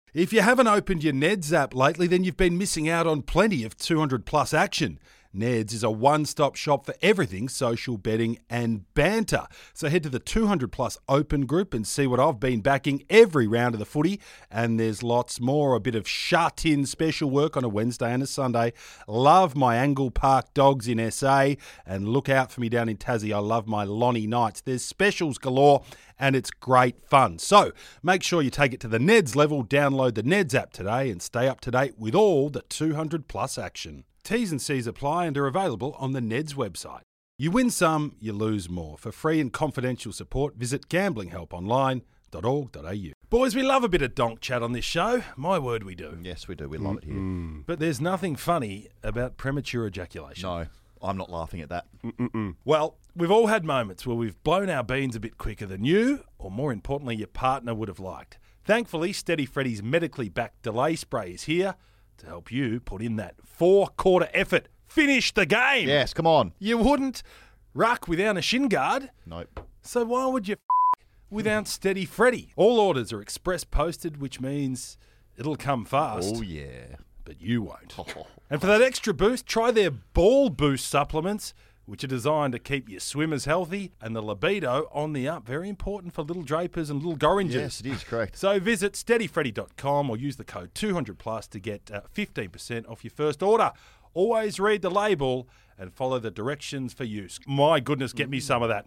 If you haven't opened your Neds app lately, then you've been missing out on plenty of 200 plus action. Neds is a one-stop shop for everything social betting and banter. So head to the 200 plus open group and see what I've been backing every round of the footy. And there's lots more, a bit of shut-in special work on a Wednesday and a Sunday. Love my Angle Park dogs in SA. And look out for me down in Tassie. I love my Lonnie Knights. There's specials galore and it's great fun. So make sure you take it to the Neds level. Download the Neds app today and stay up to date with all the 200 plus action. T's and C's apply and are available on the Neds website. You win some, you lose more. For free and confidential support, visit gamblinghelponline.org.au. Boys, we love a bit of donk chat on this show. My word, we do. Yes, we do. We love it here. But there's nothing funny about premature ejaculation. No, I'm not laughing at that. Well, we've all had moments where we've blown our beans a bit quicker than you, or more importantly, your partner would have liked. Thankfully, Steady Freddy's medically backed delay spray is here to help you put in that 4-quarter effort. Finish the game. Yes, come on. You wouldn't ruck without a shin guard. Nope. So why would you without Steady Freddy? All orders are express posted, which means it'll come fast. Oh, yeah. But you won't. And for that extra boost, try their Ball Boost supplements, which are designed to keep your swimmers healthy and the libido on the up. Very important for little drapers and little gorringers. Yes, it is, correct. So visit steadyfreddy.com or use the code 200plus to get 15% off your first order. Always read the label and follow the directions for use. My goodness, get me some of that.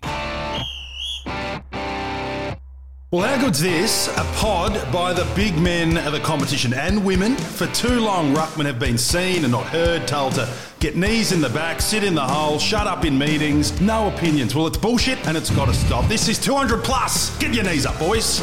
Well, how good's this? A pod by the big men of the competition and women. For too long, ruckmen have been seen and not heard, told to get knees in the back, sit in the hole, shut up in meetings, no opinions. Well, it's bullshit and it's got to stop. This is 200 plus. Get your knees up, boys.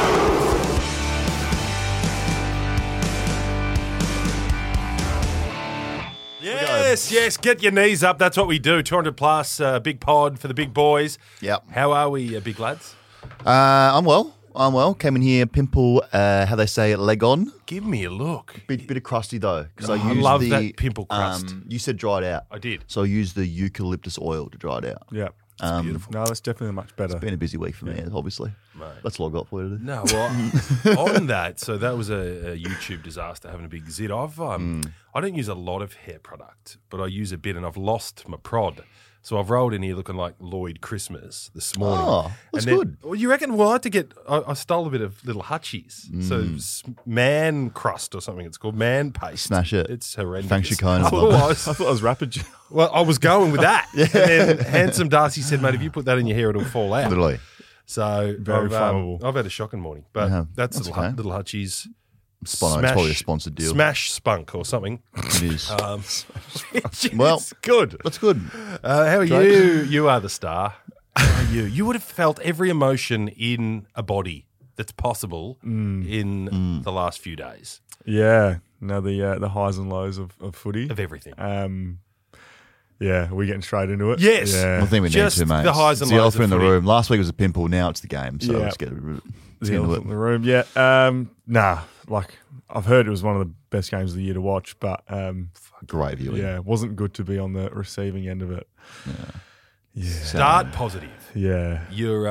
Yes, get your knees up. That's what we do. 200 plus, big pod for the big boys. Yep. How are we, big lads? I'm well. Came in here, pimple, how they say it, leg on. Give me a look. Bit of crusty though. Because I used love that pimple crust. You said dry it out. I did. So I used the eucalyptus oil to dry it out. Yeah. It's beautiful. No, that's definitely much better. It's been a busy week for me, obviously. Mate. Let's log up for you today. No, well, on that, so that was a YouTube disaster having a big zit. I don't use a lot of hair product, but I use a bit and I've lost my prod. So I've rolled in here looking like Lloyd Christmas this morning. Oh, that's good. Well, you reckon? Well, I had to get. I stole a bit of little Hutchies. So man crust or something. It's called man paste. Smash it. It's horrendous. Thanks, Chicone. I thought it was rapid. Well, I was going with that. And then handsome Darcy said, "Mate, if you put that in your hair, it'll fall out." Literally. So Very flammable. I've had a shocking morning, but that's That's little, okay. little Hutchies. It's probably a sponsored deal. Smash spunk or something. It is. It's Well, good. That's good. How are you? You are the star. How are you? You would have felt every emotion in a body that's possible in the last few days Yeah. No, the highs and lows of footy. of everything. Yeah, we're getting straight into it. Yes. Yeah. I think we need Just to, mate. the highs and it's the lows of elephant in the footy. room. Last week was a pimple. Now it's the game. So Yeah. let's get The into elephant it. in the room. Yeah. Like I've heard it was one of the best games of the year to watch, but Great viewing. yeah, it wasn't good to be on the receiving end of it. Yeah. Start positive. Yeah.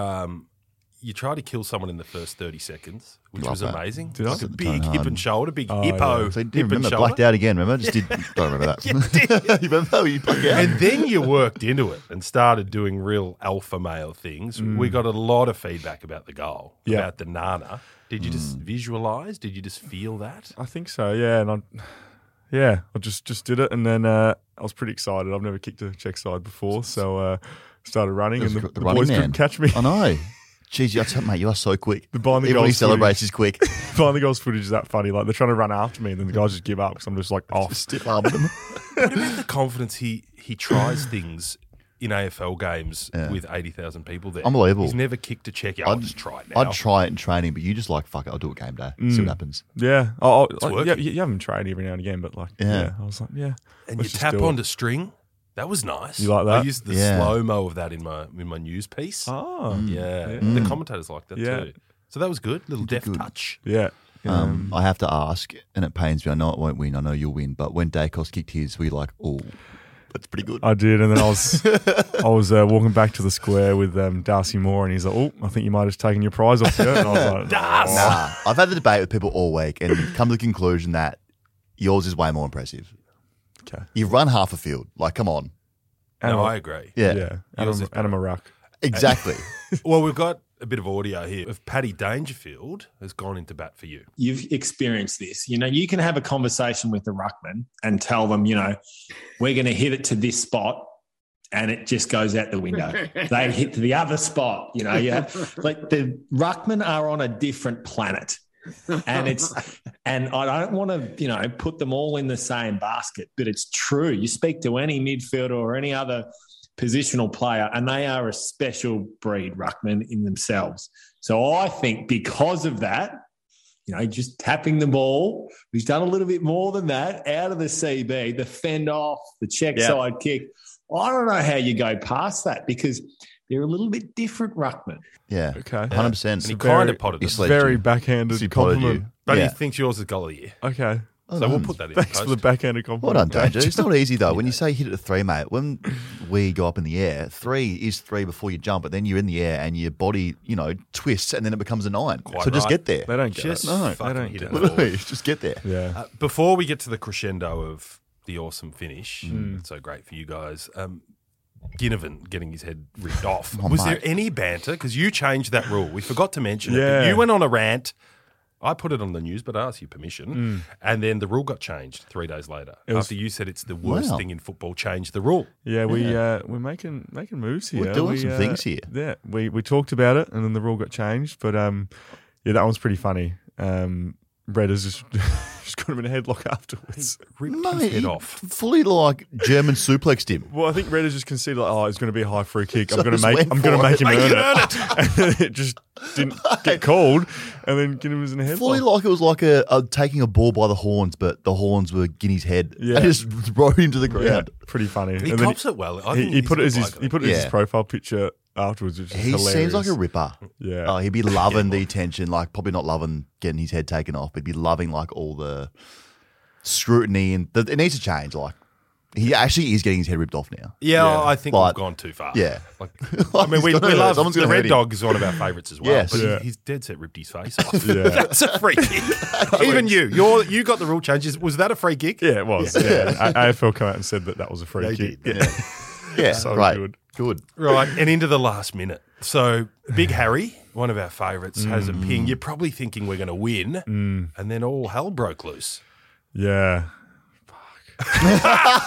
You try to kill someone in the first 30 seconds, which Like was that. amazing. Did I? Like a Set the big tone hip hard. and shoulder, big Oh, hippo yeah. So hip remember, and shoulder. blacked out again, remember? Just don't remember that. You remember you blacked out? And then you worked into it and started doing real alpha male things. We got a lot of feedback about the goal, Yeah. about the Nana. Did you just visualise? Did you just feel that? I think so, yeah. And I just did it, and then I was pretty excited. I've never kicked a check side before, so started running, and the running boys man. couldn't catch me. I know. Jeez, mate, you are so quick. The behind the Even when he goals celebrates, he's quick. Behind the goals footage is that funny. Like they're trying to run after me, and then the guys just give up because I'm just like off. Stiff arming him. What about the confidence he tries things in AFL games with 80,000 people there? Unbelievable. He's never kicked a check. I'll just try it now. I'd try it in training, but you just like, fuck it, I'll do it game day. See what happens. Yeah, working. yeah, you haven't tried every now and again, but like, Yeah. I was like, yeah. and you let's just tap do it. onto string. That was nice. You like that? I used the Yeah. slow-mo of that in my news piece. Oh, Yeah. The commentators like that Yeah. too. So that was good. Little deft touch. yeah. I have to ask, and it pains me, I know it won't win, I know you'll win, but when Dacos kicked his, were you like, oh, That's pretty good. I did, and then I was walking back to the square with Darcy Moore, and he's like, "Oh, I think you might have taken your prize off you." And I was like, Darcy! Nah, I've had the debate with people all week and come to the conclusion that yours is way more impressive. "Okay, You've run half a field. Like, come on. No, I agree. Yeah, yeah, Yours is Adam Marak." exactly. Well, we've got a bit of audio here of Paddy Dangerfield has gone into bat for you. You've experienced this. You know, you can have a conversation with the ruckman and tell them, you know, we're going to hit it to this spot, and it just goes out the window. They hit to the other spot. You know, like the ruckmen are on a different planet. And I don't want to, you know, put them all in the same basket, but it's true. You speak to any midfielder or any other positional player, and they are a special breed ruckman in themselves. So I think because of that, you know, just tapping the ball, he's done a little bit more than that out of the CB, the fend off, the check side kick. I don't know how you go past that because they're a little bit different ruckman. Yeah. Okay. 100%. And he kind of potted He's them. like- Very backhanded He potted compliment. you. But Yeah. he thinks yours is goal of the year. Okay, So we'll put that in thanks post. for the backhanded Well compliment. done, Danger. It's not easy, though. When you say hit it to 3, mate, when we go up in the air, 3 is 3 before you jump, but then you're in the air and your body, you know, twists and then it becomes a 9. Quite so just right. get there. They don't get Just it. No, fucking don't hit get it. it. Literally, just get there. Yeah, Before we get to the crescendo of the awesome finish, it's so great for you guys, Ginnivan getting his head ripped off. Oh, Was mate. there any banter? Because you changed that rule. We forgot to mention it. Yeah. But you went on a rant. I put it on the news, but I asked you permission. And then the rule got changed 3 days later. After you said it's the worst Wow. thing in football, change the rule. yeah. We're making moves here. We're doing some things here. Yeah, we talked about it, and then the rule got changed. But yeah, that one's pretty funny. Red has just got him in a headlock afterwards. Ripped Mate, his head he off. fully like German suplexed him. Well, I think Red has just conceded, like, oh, it's going to be a high free kick. So I'm going just to went make for him it. earn it. And then it just didn't get called, and then Guinea was in a headlock. Fully like it was like a taking a ball by the horns, but the horns were Guinea's head. Yeah. And just rode him to the Yeah, ground. pretty funny. He And then cops it well. I think he he's put a it as good his bloke. he put it as his Yeah. profile picture afterwards, which is He hilarious. seems like a ripper. Yeah. Oh, he'd be loving the attention, like probably not loving getting his head taken off, but he'd be loving like all the scrutiny and it needs to change. Like he actually is getting his head ripped off now. Yeah, Yeah. I think Like- we've gone too far. Yeah. Like, I mean, we He's gonna- love someone's the gonna Red hurt him. Dog is one of our favourites as well. Yes. But Yeah. he's dead set ripped his face off. Yeah. That's a free kick. Even you got the rule changes. Was that a free kick? Yeah, it was. Yeah. AFL came out and said that was a free They kick. did. Yeah. Yeah, So great. good. Right, and into the last minute. So Big Harry, one of our favourites, has a ping. You're probably thinking we're going to win, and then all hell broke loose. Yeah. Is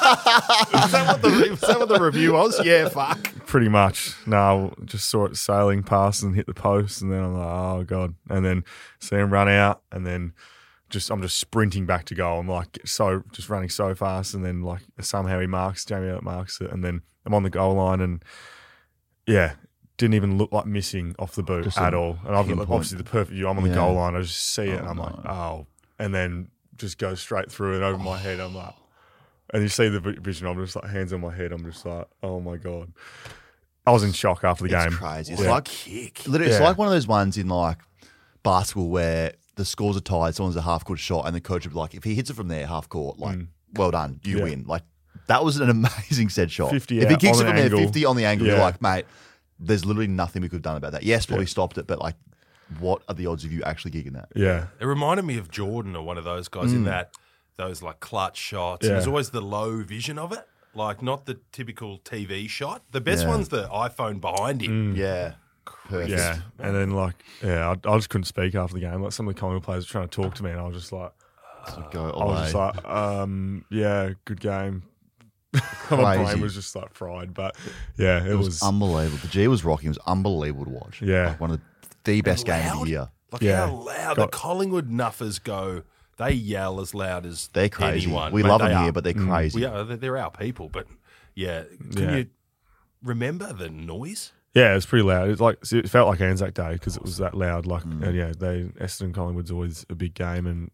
that what the review was? Yeah, fuck. Pretty much. No, just saw it sailing past and hit the post, and then I'm like, oh god. And then see him run out, and then I'm just sprinting back to goal. I'm like just running so fast, and then like somehow Jamie Elliott marks it, and then I'm on the goal line, and yeah, didn't even look like missing off the boot Just at a all. And I've got pinpoint. obviously the perfect view. I'm on the Yeah. goal line. I just see it, and I'm no. like, oh, and then just goes straight through and over my head. I'm like. And you see the vision, I'm just like, hands on my head. I'm just like, oh my God. I was in shock after the game. It's crazy. It's Yeah. like Kick. literally, it's Yeah. like one of those ones in like basketball where the scores are tied, someone's a half court shot, and the coach would be like, if he hits it from there, half court, like, well done, you Yeah. win. Like that was an amazing set shot. 50 if he out kicks on it from the there, angle. 50 on the angle, you're Yeah. like, mate, there's literally nothing we could have done about that. Yes, probably stopped it, but like, what are the odds of you actually kicking that? Yeah. It reminded me of Jordan or one of those guys in that those like clutch shots. Yeah. There's always the low vision of it, like not the typical TV shot. The best Yeah. one's the iPhone behind him. Yeah. Perfect. Yeah. And then like, I just couldn't speak after the game. Like some of the Collingwood players were trying to talk to me, and I was just like, So go I was just away. like, yeah, good game. My brain was just like fried, but yeah, It was unbelievable. The G was rocking. It was unbelievable to watch. Yeah. Like one of the best games of loud. the year. Like Yeah. how loud Got- the Collingwood nuffers go. They yell as loud as They're crazy. anyone. We Mate, love they them are. here, but they're crazy. They're our people. But yeah, can Yeah. you remember the noise? Yeah, it was pretty loud. It felt like Anzac Day because it was that loud. Like, and yeah, Essendon Collingwood's always a big game, and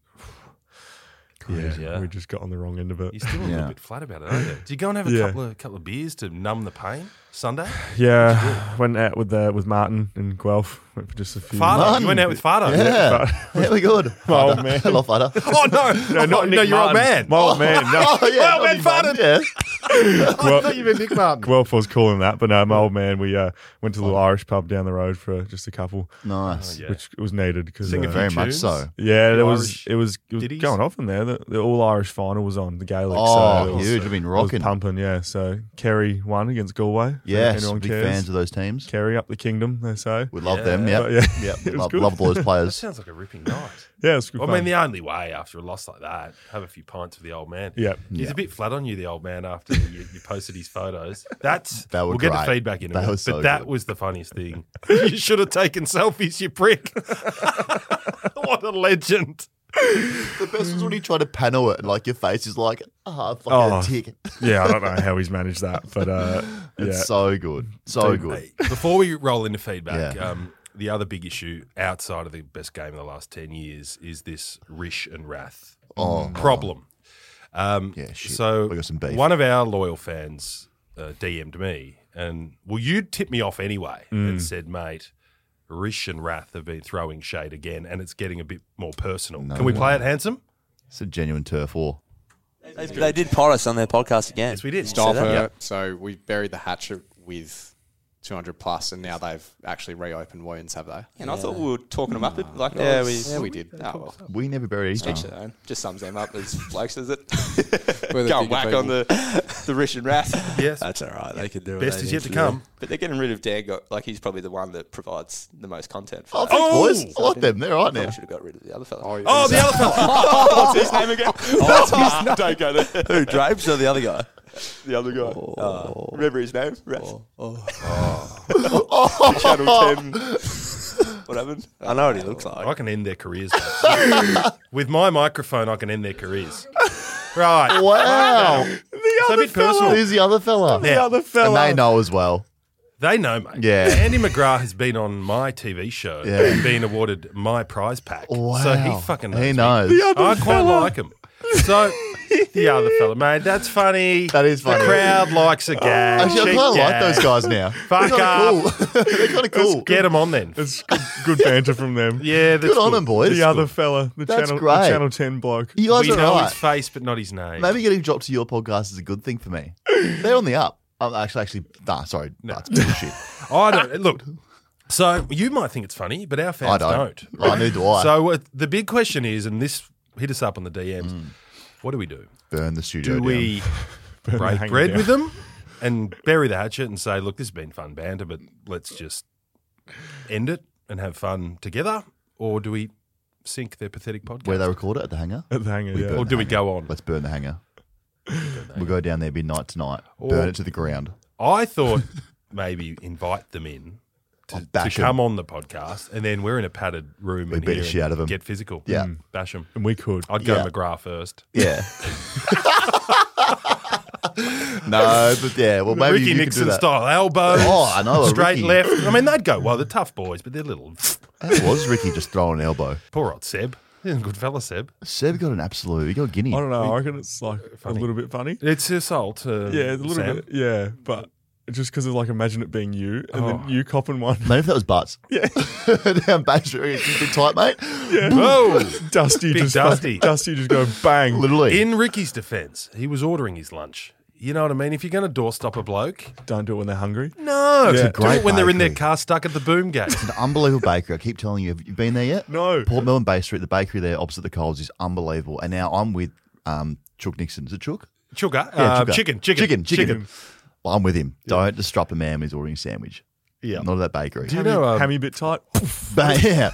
Yeah. we just got on the wrong end of it. You're still a Yeah. little bit flat about it, aren't you? Do you go and have a Yeah. couple of beers to numb the pain Sunday? Yeah, went out with Martin and Guelph. Went for just a few. Fardo. Martin. You went out with Fardo. Yeah. Yeah, we're good. My old Fada. man. I love Fada. Oh, no. No, not no, Nick your old Martin. man. My old man. No. Oh, yeah. Well, man, not Fada. Nick Martin. I thought you meant Nick Martin. Guelph was calling that, but no, my old man, we went to the little Irish pub down the road for just a couple, Nice. Yeah. which was needed because Sing a few Very much tunes. so. yeah, The it was ditties? going off in there. The All Irish final was on the Gaelic. Oh, so it was, huge. I've been it was rocking. pumping. Yeah, so Kerry won against Galway. if Yes, anyone big cares. fans of those teams. Kerry up the kingdom, they say. We love Yeah. them. Yep. But, yeah, Yep. it was Love, good. love those That players. sounds like a ripping night. Yeah, it's good I fun. mean, the only way after a loss like that, have a few pints with the old man. Yeah. He's a bit flat on you, the old man, after you posted his photos. That was we'll get great. the feedback in a That minute, was so but that good. was the funniest thing. You should have taken selfies, you prick. What a legend. The best was when he tried to panel it, and like your face is like, fucking Oh. tick. Yeah, I don't know how he's managed that, but It's yeah. so good. So Dude, good. Hey, before we roll into feedback, Yeah. the other big issue outside of the best game of the last 10 years is this Rish and Wrath problem. Yeah, shit. So We got some beef. one of our loyal fans DM'd me, and you tipped me off anyway and said, mate, Rish and Wrath have been throwing shade again, and it's getting a bit more personal. Can we play it, Handsome? It's a genuine turf war. They did pot us on their podcast again. Yes, we did. Stop Stop it. her. So we buried the hatchet with 200 plus, and now they've actually reopened wounds, have they? And I thought we were talking them up. Like, Yeah, oh, we did. Oh, well. We never buried each Each other. their own. Just sums them up as blokes, does it? We're the Go and bigger whack people. on the Rish and Wrath. Yes. That's all right. They can do it. Best is yet to come. But they're getting rid of Dan. Like, he's probably the one that provides the most content. For Oh, us. thanks, Oh! boys. I like them. They're right Probably now. should have got rid of the other fella. Oh, Oh, the other fella. What's his name again? What's his name? Don't go there. Who, Drapes or the other guy? The other guy. Remember his name? Channel 10. What happened? I know what he looks like. I can end their careers. mate. With my microphone, I can end their careers. Right. Wow. It's a bit personal. Who's the other fella? The other And fella. they know as well. They know, mate. Yeah. Andy McGrath has been on my TV show Yeah. and been awarded my prize pack. Wow. So he fucking knows. He me. knows. I quite like him. So the other fella, mate, that's funny. That is funny. The crowd likes a gag. Actually, I Cheap kind of like gag. those guys now. Fuck They're up. kind of cool. They're kind of cool. Get them on then. It's good banter from them. Yeah, that's Good on them, boys. The other fella, the That's channel, great. the Channel 10 bloke. You guys We are know right. his face, but not his name. Maybe getting dropped to your podcast is a good thing for me. They're on the up. I'm actually, sorry. That's bullshit. I don't look. So you might think it's funny, but our fans I don't. Neither do I. So the big question is, and this hit us up on the DMs. What do? Burn the studio Do down. we Burn the break hanger bread down. with them and bury the hatchet and say, look, this has been fun banter, but let's just end it and have fun together? Or do we sink their pathetic podcast? Where they record it at the hangar? At the hangar, We yeah. burn or the do we hangar. go on? Let's burn the hangar. We'll go down there midnight tonight. Or- Burn it to the ground. I thought maybe invite them in to bash come 'em. on the podcast, and then we're in a padded room We in beat here the shit out of and 'em. get physical. Yeah. Bash them. And we could. I'd go Yeah. McGrath first. Yeah. No, but yeah. Well, maybe Ricky you could do Nixon that. style elbows. Oh, I know, Straight Ricky. left. I mean, they'd go well. They're tough boys, but they're little. How was Ricky just throwing an elbow? Poor old Seb. He's a good fella, Seb. Seb got an absolute. He got a guinea. I don't know. I reckon it's like a little bit funny. It's assault. Yeah, a little Sam. bit. Yeah, but just because of like, imagine it being you and then you copping one. Maybe if that was butts. Yeah. Down Bay Street. It's a bit tight, mate. Whoa! Dusty Big just Dusty. Dusty just go bang. Literally. In Ricky's defence, he was ordering his lunch. You know what I mean? If you're going to doorstop a bloke, Don't do it when they're hungry. no. It's a Do great it when they're in their bakery. car stuck at the boom gate. An unbelievable bakery. I keep telling you. Have you been there yet? No. Port Melbourne Bay Street, the bakery there opposite the Coles is unbelievable. And now I'm with Chook Nixon. Is it Chook? Sugar. Yeah, Chuka. Chicken. Well, I'm with him. Don't disrupt a man when he's ordering a sandwich. Yeah. Not at that bakery. Do you know, Hammy bit tight. But, yeah.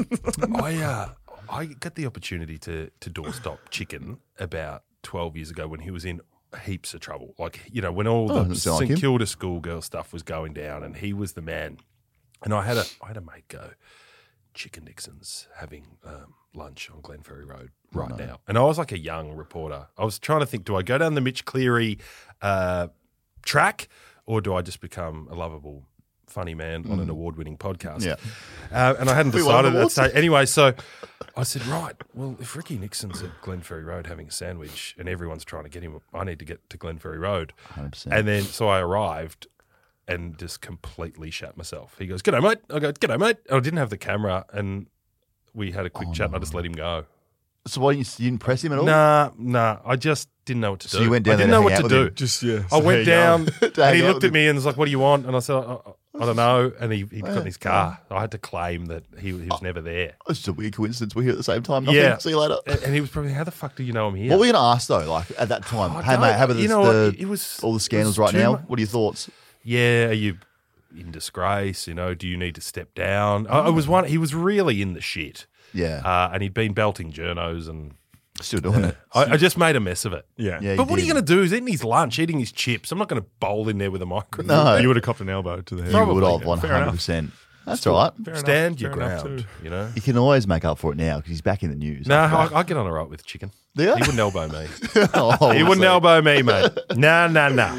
I got the opportunity to doorstop Chicken about 12 years ago when he was in heaps of trouble. Like, you know, when all the doesn't sound like St him. Kilda schoolgirl stuff was going down and he was the man. And I had a mate go, Chicken Nixon's having lunch on Glenferrie Road right now. And I was like a young reporter. I was trying to think, do I go down the Mitch Cleary track or do I just become a lovable funny man on an award-winning podcast? Yeah. And I hadn't We won decided that awards. stage. Anyway, so I said, right, well, if Ricky Nixon's at Glenferrie Road having a sandwich and everyone's trying to get him, I need to get to Glenferrie Road. 100%. And then so I arrived and just completely shat myself. He goes, g'day, mate. I go, g'day, mate. And I didn't have the camera and we had a quick chat and I just let him go. So why you didn't press him at all? Nah. I just didn't know what to do. So you went down I didn't there know to hang what to out do. with him? Just yeah. I went down To and hang he out looked with at me and was like, "What do you want?" And I said, "I don't know." And he'd got in his car. I had to claim that he was never there. It's just a weird coincidence. We're here at the same time. Nothing. Yeah. See you later. And he was probably, "How the fuck do you know I'm here?" What were you going to ask though? Like at that time, I hey don't- mate, how about you know what? It was- all the scandals it was right too now? much. What are your thoughts? Yeah, are you in disgrace? You know, do you need to step down? I was one. He was really in the shit, Yeah, and he'd been belting journos, and still doing it. I just made a mess of it. Yeah. Yeah, But what are you did. going to do? He's eating his lunch, eating his chips. I'm not going to bowl in there with a microphone. No, You would have copped an elbow to the head. you would have Probably. 100%. That's all right. Fair enough, Stand your fair enough ground. too. You know. You can always make up for it now because he's back in the news. No, I get on all right with chicken. Yeah? He wouldn't elbow me. Oh, He wouldn't elbow me, mate. No.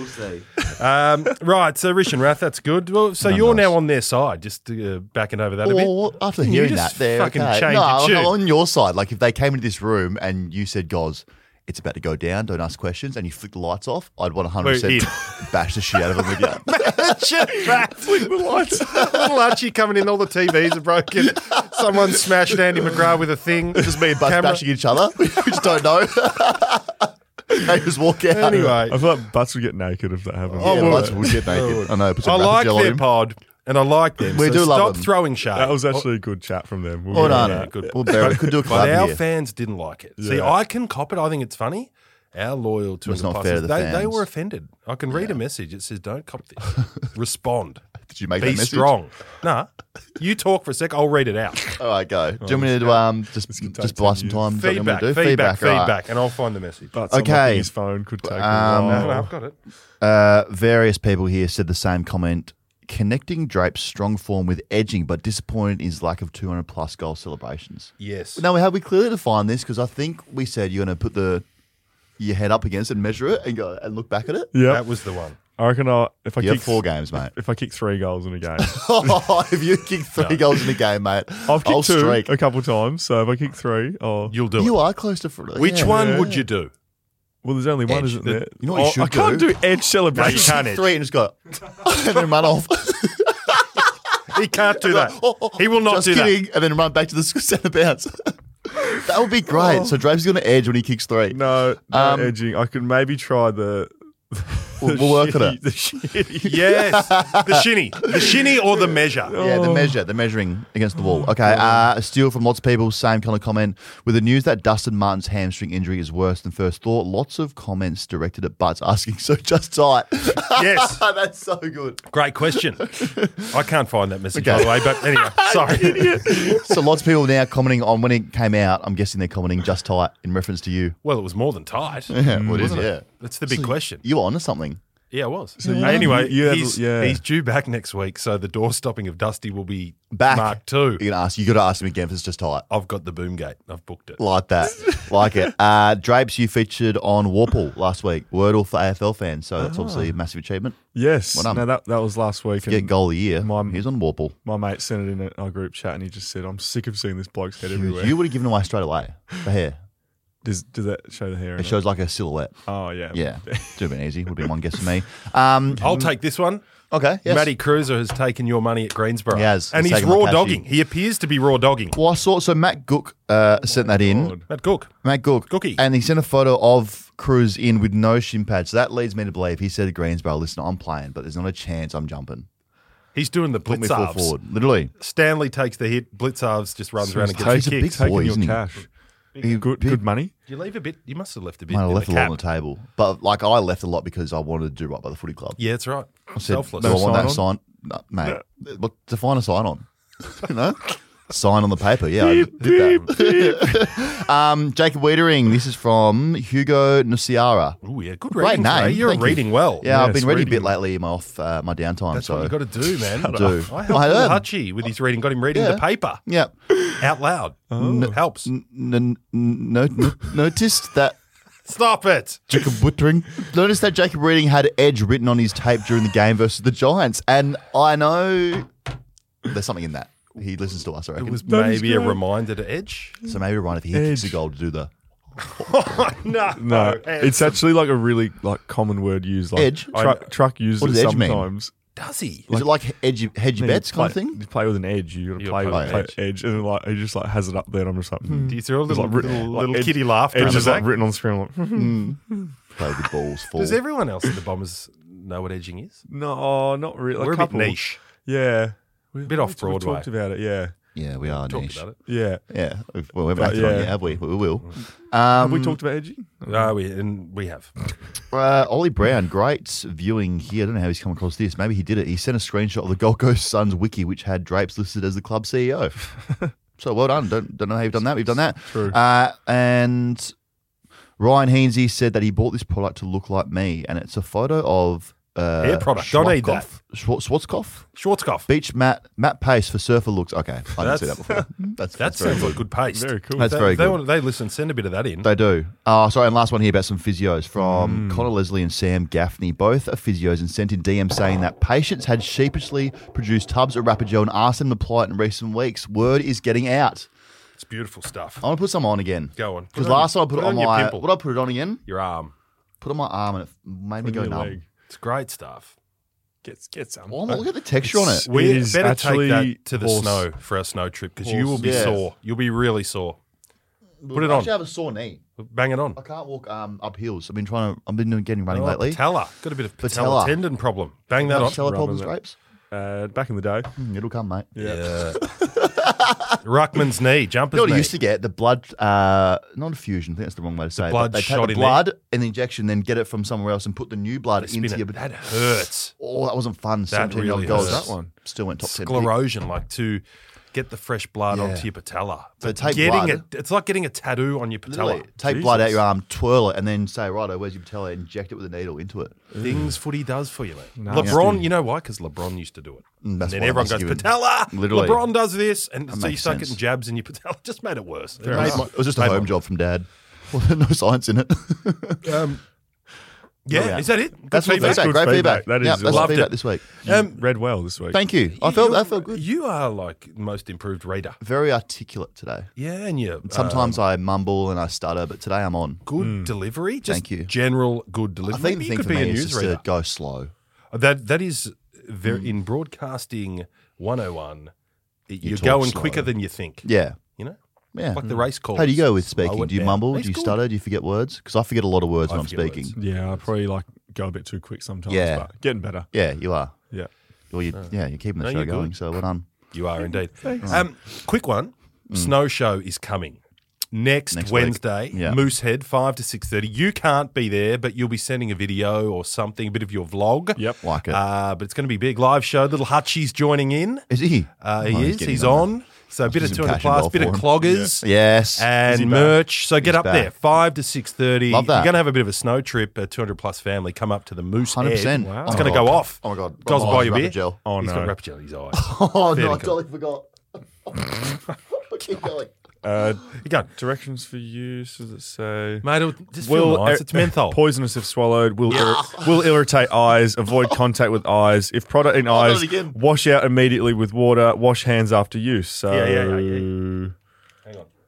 Right, so Rish and Rath, that's good. Well, so you're nice. now on their side, just backing over that a bit. Well, after You hearing just that, they're fucking okay. change No, your I'm tune. on your side. Like if they came into this room and you said, "Goz, it's about to go down. Don't ask questions," and you flick the lights off, I'd 100% bash the shit out of them again. Flick the lights. Little Archie coming in, all the TVs are broken. Someone smashed Andy McGrath with a thing. Just me and Butts Camera- bashing each other. We just don't know. They just walk out. Anyway, I feel like Butts would get naked if that happened. Yeah, well, Butts would get naked. I know. Put I some like rapid gel on their him. pod, and I like them. We so do love stop them. throwing shade. That was actually a good chat from them. Hold on. Yeah, good. We'll bear it. Could do a But collab our here. fans didn't like it. See, Yeah. I can cop it. I think it's funny. Our loyal to It's the not fair to the they fans. were offended. I can read a message. It says, "Don't cop this. Respond. Did you make Be that message? strong." Nah, you talk for a sec. I'll read it out. All right, go. Do you want me to just buy some time? Is that what you want me to do? Feedback, all right. and I'll find the message. But Okay. unlocking his phone could take a No, while. I've got it. Various people here said the same comment. Connecting Drape's strong form with edging, but disappointed in his lack of 200-plus goal celebrations. Yes. Now, have we clearly defined this? Because I think we said you're going to put your head up against it and measure it and go and look back at it. Yeah, That was the one. I reckon if I You have kick 4 games, mate. if I kick 3 goals in a game, If you kick 3 goals in a game, mate, I've I'll kicked 2 streak. a couple of times. So if I kick 3, oh, You'll do You it. are close to Which one would you do? well, there's only one, Edge. isn't there? You know what you should I can't do edge No, you celebration. can't. Edge. 3 and just go and then run off. He can't do that. He will not Just do kidding, and then run back to the centre bounce. That would be great. So Drape's going to edge when he kicks 3. No, edging. I could maybe try the. We'll work on it. The shitty. that. Yes. The shinny or the measure. Yeah, the measuring against the wall. Okay, a steal from lots of people, same kind of comment. With the news that Dustin Martin's hamstring injury is worse than first thought, lots of comments directed at Butts asking, so just tight. Yes. That's so good. Great question. I can't find that message, by the way, but anyway, sorry. So lots of people now commenting on when it came out. I'm guessing they're commenting just tight in reference to you. Well, it was more than tight. Yeah, well, it is, Wasn't yeah. it? That's the big question. You on to something. Yeah, it was. you- Anyway, you have- he's, yeah. he's due back next week, so the door stopping of Dusty will be Back. Mark 2. You got to ask him again if it's just tight. I've got the boom gate. I've booked it. Like that. Like it. Drapes, you featured on Warple last week. Wordle for AFL fans. So that's obviously a massive achievement. Yes. Well done. No, that was last week. Get And goal of the year. My- He's on Warple. my mate sent it in our group chat, and he just said, "I'm sick of seeing this bloke's head everywhere." You would have given away straight away. The hair. Does that show the hair? in It shows like a silhouette. Oh yeah. Yeah. Would have been easy. Would have been one guess for me. I'll take this one. Okay. Yes. Matty Cruiser has taken your money at Greensboro. He has. And He's he's taken my raw cash dogging. in. He appears to be raw dogging. Well, I saw, so Matt Gook sent that in. God. Matt Cook. Matt Gook. Gookie. And he sent a photo of Cruz in with no shin pads. So that leads me to believe he said to Greensboro, listen, I'm playing, but there's not a chance I'm jumping. He's doing the Put me full blitzarves. forward. Literally. Stanley takes the hit. Blitzarves just runs around and he's gets a the big kicks. boy, Taking isn't your he? cash. Good money. Did you leave a bit? You must have left a bit. Might have in left the a lot cap. on the table. But like I left a lot because I wanted to do right by the footy club. Yeah, that's right. I said, Selfless. do I want that sign sign? No, mate. What, define a sign on. You know? Sign on the paper. Yeah, I did that. Jacob Wiedering. This is from Hugo Nuciara. Oh, yeah. Good Great reading. name. Today. You're Thank you. reading well. Yeah, I've Yes, been reading a bit reading. lately in my my downtime. That's so what you got to do, man. do. I I helped heard. Hutchie with his reading. Got him reading Yeah. the paper Yeah. out loud. It helps. Noticed that Stop it. Jacob Wiedering. Noticed that Jacob Wiedering had Edge written on his tape during the game versus the Giants, and I know there's something in that. He listens to us, I It reckon. was That is maybe a great. reminder to Edge. So maybe Ryan, if he kicks a Edge. goal to do the No. No, it's actually like a really like common word used. Like Edge? Truck uses What it does edge mean? sometimes. Does he? Is it like hedgy bets kind of thing? You play with an edge. You got to play with play an edge, and then, like he just like has it up there. And I'm just like, Do you throw a little, It's like written- little like kitty laughter? edge on the is like back? written on the screen. I'm like, Play with the balls full. Does everyone else in the Bombers know what edging is? no, not really. We're a bit couple. niche. Yeah, Bit off we Broadway. talked about it. Yeah, Yeah, we are Talked niche. about it. yeah. Yeah. Well, we haven't acted on it yeah. yet, have we? But we will. Have we talked about edging? We have. Ollie Brown, great viewing here. I don't know how he's come across this. Maybe he did it. He sent a screenshot of the Gold Coast Suns wiki, which had Drapes listed as the club CEO. So well done. Don't know how you've done that. We've done that. True. And Ryan Hainsey said that he bought this product to look like me, and it's a photo of Hair product. Don't need that. Schwarzkopf? Schwarzkopf. Beach matte paste for surfer looks. Okay, I didn't see that before. That's That very sounds good. like good paste. Very cool. That's very good. They listen. Send a bit of that in. They do. Sorry, and last one here about some physios from Connor Leslie and Sam Gaffney. Both are physios and sent in DM saying that patients had sheepishly produced tubs of Rapid-Gel and asked them to apply it in recent weeks. Word is getting out. It's beautiful stuff. I want to put some on again. Go on. Because last time I put it on your my... pimple. What did I put it on again? Your arm. Put it on my arm and it made me go Your numb. leg. It's great stuff. Get some. Oh, look at the texture on it. We is better actually take that to the horse- snow for our snow trip because you will be Yeah. sore. You'll be really sore. Put it I on. actually have a sore knee. Bang it on. I can't walk up hills. I've been getting running Oh, lately. patella. Got a bit of patella Patella. tendon problem. Bang that on. Patella problems, Rubbing Drapes? Back in the day. It'll come, mate. Yeah. Ruckman's knee. Jumper's You know what knee. I used to get? The blood, not a fusion, I think that's the wrong way to say it. blood but they shot take the in blood and the injection, then get it from somewhere else and put the new blood Spin into it. your... That hurts. Oh, that wasn't fun. That $17 really goals. hurts. That one. Still went top 10. Sclerosion, like to get the fresh blood Yeah. onto your patella. So But take getting blood. it's like getting a tattoo on your patella. Literally, take blood out your arm, twirl it, and then say, righto, where's your patella? Inject it with a needle into it. Things footy does for you, mate. Nasty. LeBron, you know why? Because LeBron used to do it. That's And then why I everyone must goes, give him- patella! Literally. LeBron does this. And so you makes start sense. getting jabs in your patella. It just made it worse. It was just a home job from Dad. No science in it. Yeah, is that it? Good That's what feedback. feedback. Good Great feedback. feedback. That Yep, is- that's loved the feedback it. this week. Read well this week. Thank you. I felt good. You are like most improved reader. Very articulate today. Yeah, and you Sometimes I mumble and I stutter, but today I'm on. good delivery. Just Thank you. General good delivery. I think Maybe the you thing could for be a me is just newsreader. to go slow. That is very in broadcasting 101. You're talk going slow. quicker than you think. Yeah. You know, Yeah. like the race call. How do you go with speaking? Do you mumble? Do you stutter? stutter? Do you forget words? Because I forget a lot of words I when I'm forget speaking. words. Yeah, I probably like go a bit too quick sometimes. Yeah. But getting better. Yeah, you are. Yeah. Well, you're keeping the No, show you're going, good. so well done. You are indeed. Quick one. Snow show is coming. Next Next Wednesday, week. Yeah. Moosehead, 5 to 6:30. You can't be there, but you'll be sending a video or something, a bit of your vlog. Yep. Like it. But it's going to be a big live show. Little Hutchie's joining in. Is he? He Oh, is. getting He's on on. So a bit of some 200 cash plus, involved bit of for him. cloggers. Yes. And Is he back? merch. So get He's up back. there, 5 to 6:30. Love that. You're going to have a bit of a snow trip, a 200 plus family. Come up to the Moosehead. 100%. Wow. It's going to go off. Oh my God. Guys will buy you a beer. Rapid-Gel. Oh, He's no. got Rapid-Gel in his eye. Oh, Fair no, I income. totally forgot. Keep going. You go. Directions for use, does it say? Mate, it'll just feel nice. It's menthol. Poisonous if swallowed. Will irritate eyes. Avoid contact with eyes. If product in Oh, do it eyes, again. wash out immediately with water. Wash hands after use. So Yeah. Hang on.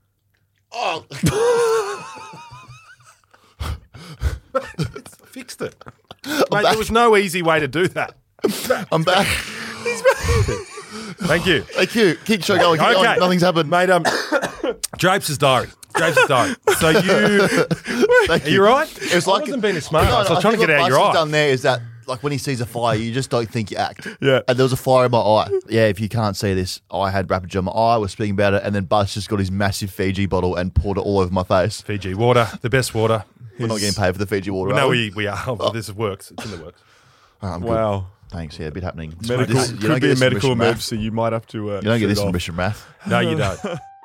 Fixed it. Mate, there was no easy way to do that. I'm back. Thank you. Thank you. Keep the show going. Keep going. Nothing's happened. Mate, Drapes' diary. Drapes' diary. So Thank are you right? It's I like wasn't being a smart No, ass. I was I trying to think get what out your Buster's eye. done there is that, like, when he sees a fire, you just don't think you act. Yeah. And there was a fire in my eye. Yeah, if you can't see this, I had Rapid-Gel in my eye. I was speaking about it, and then Buzz just got his massive Fiji bottle and poured it all over my face. Fiji water, the best water. We're not getting paid for the Fiji water. No, are we are. But this works. It's in the works. I'm good. Wow. Thanks. Yeah, a bit happening. Medical This- you don't could get be a this from medical Mission Math. emergency. You might have to. You don't get shoot this from off. Mission Math. No, you don't.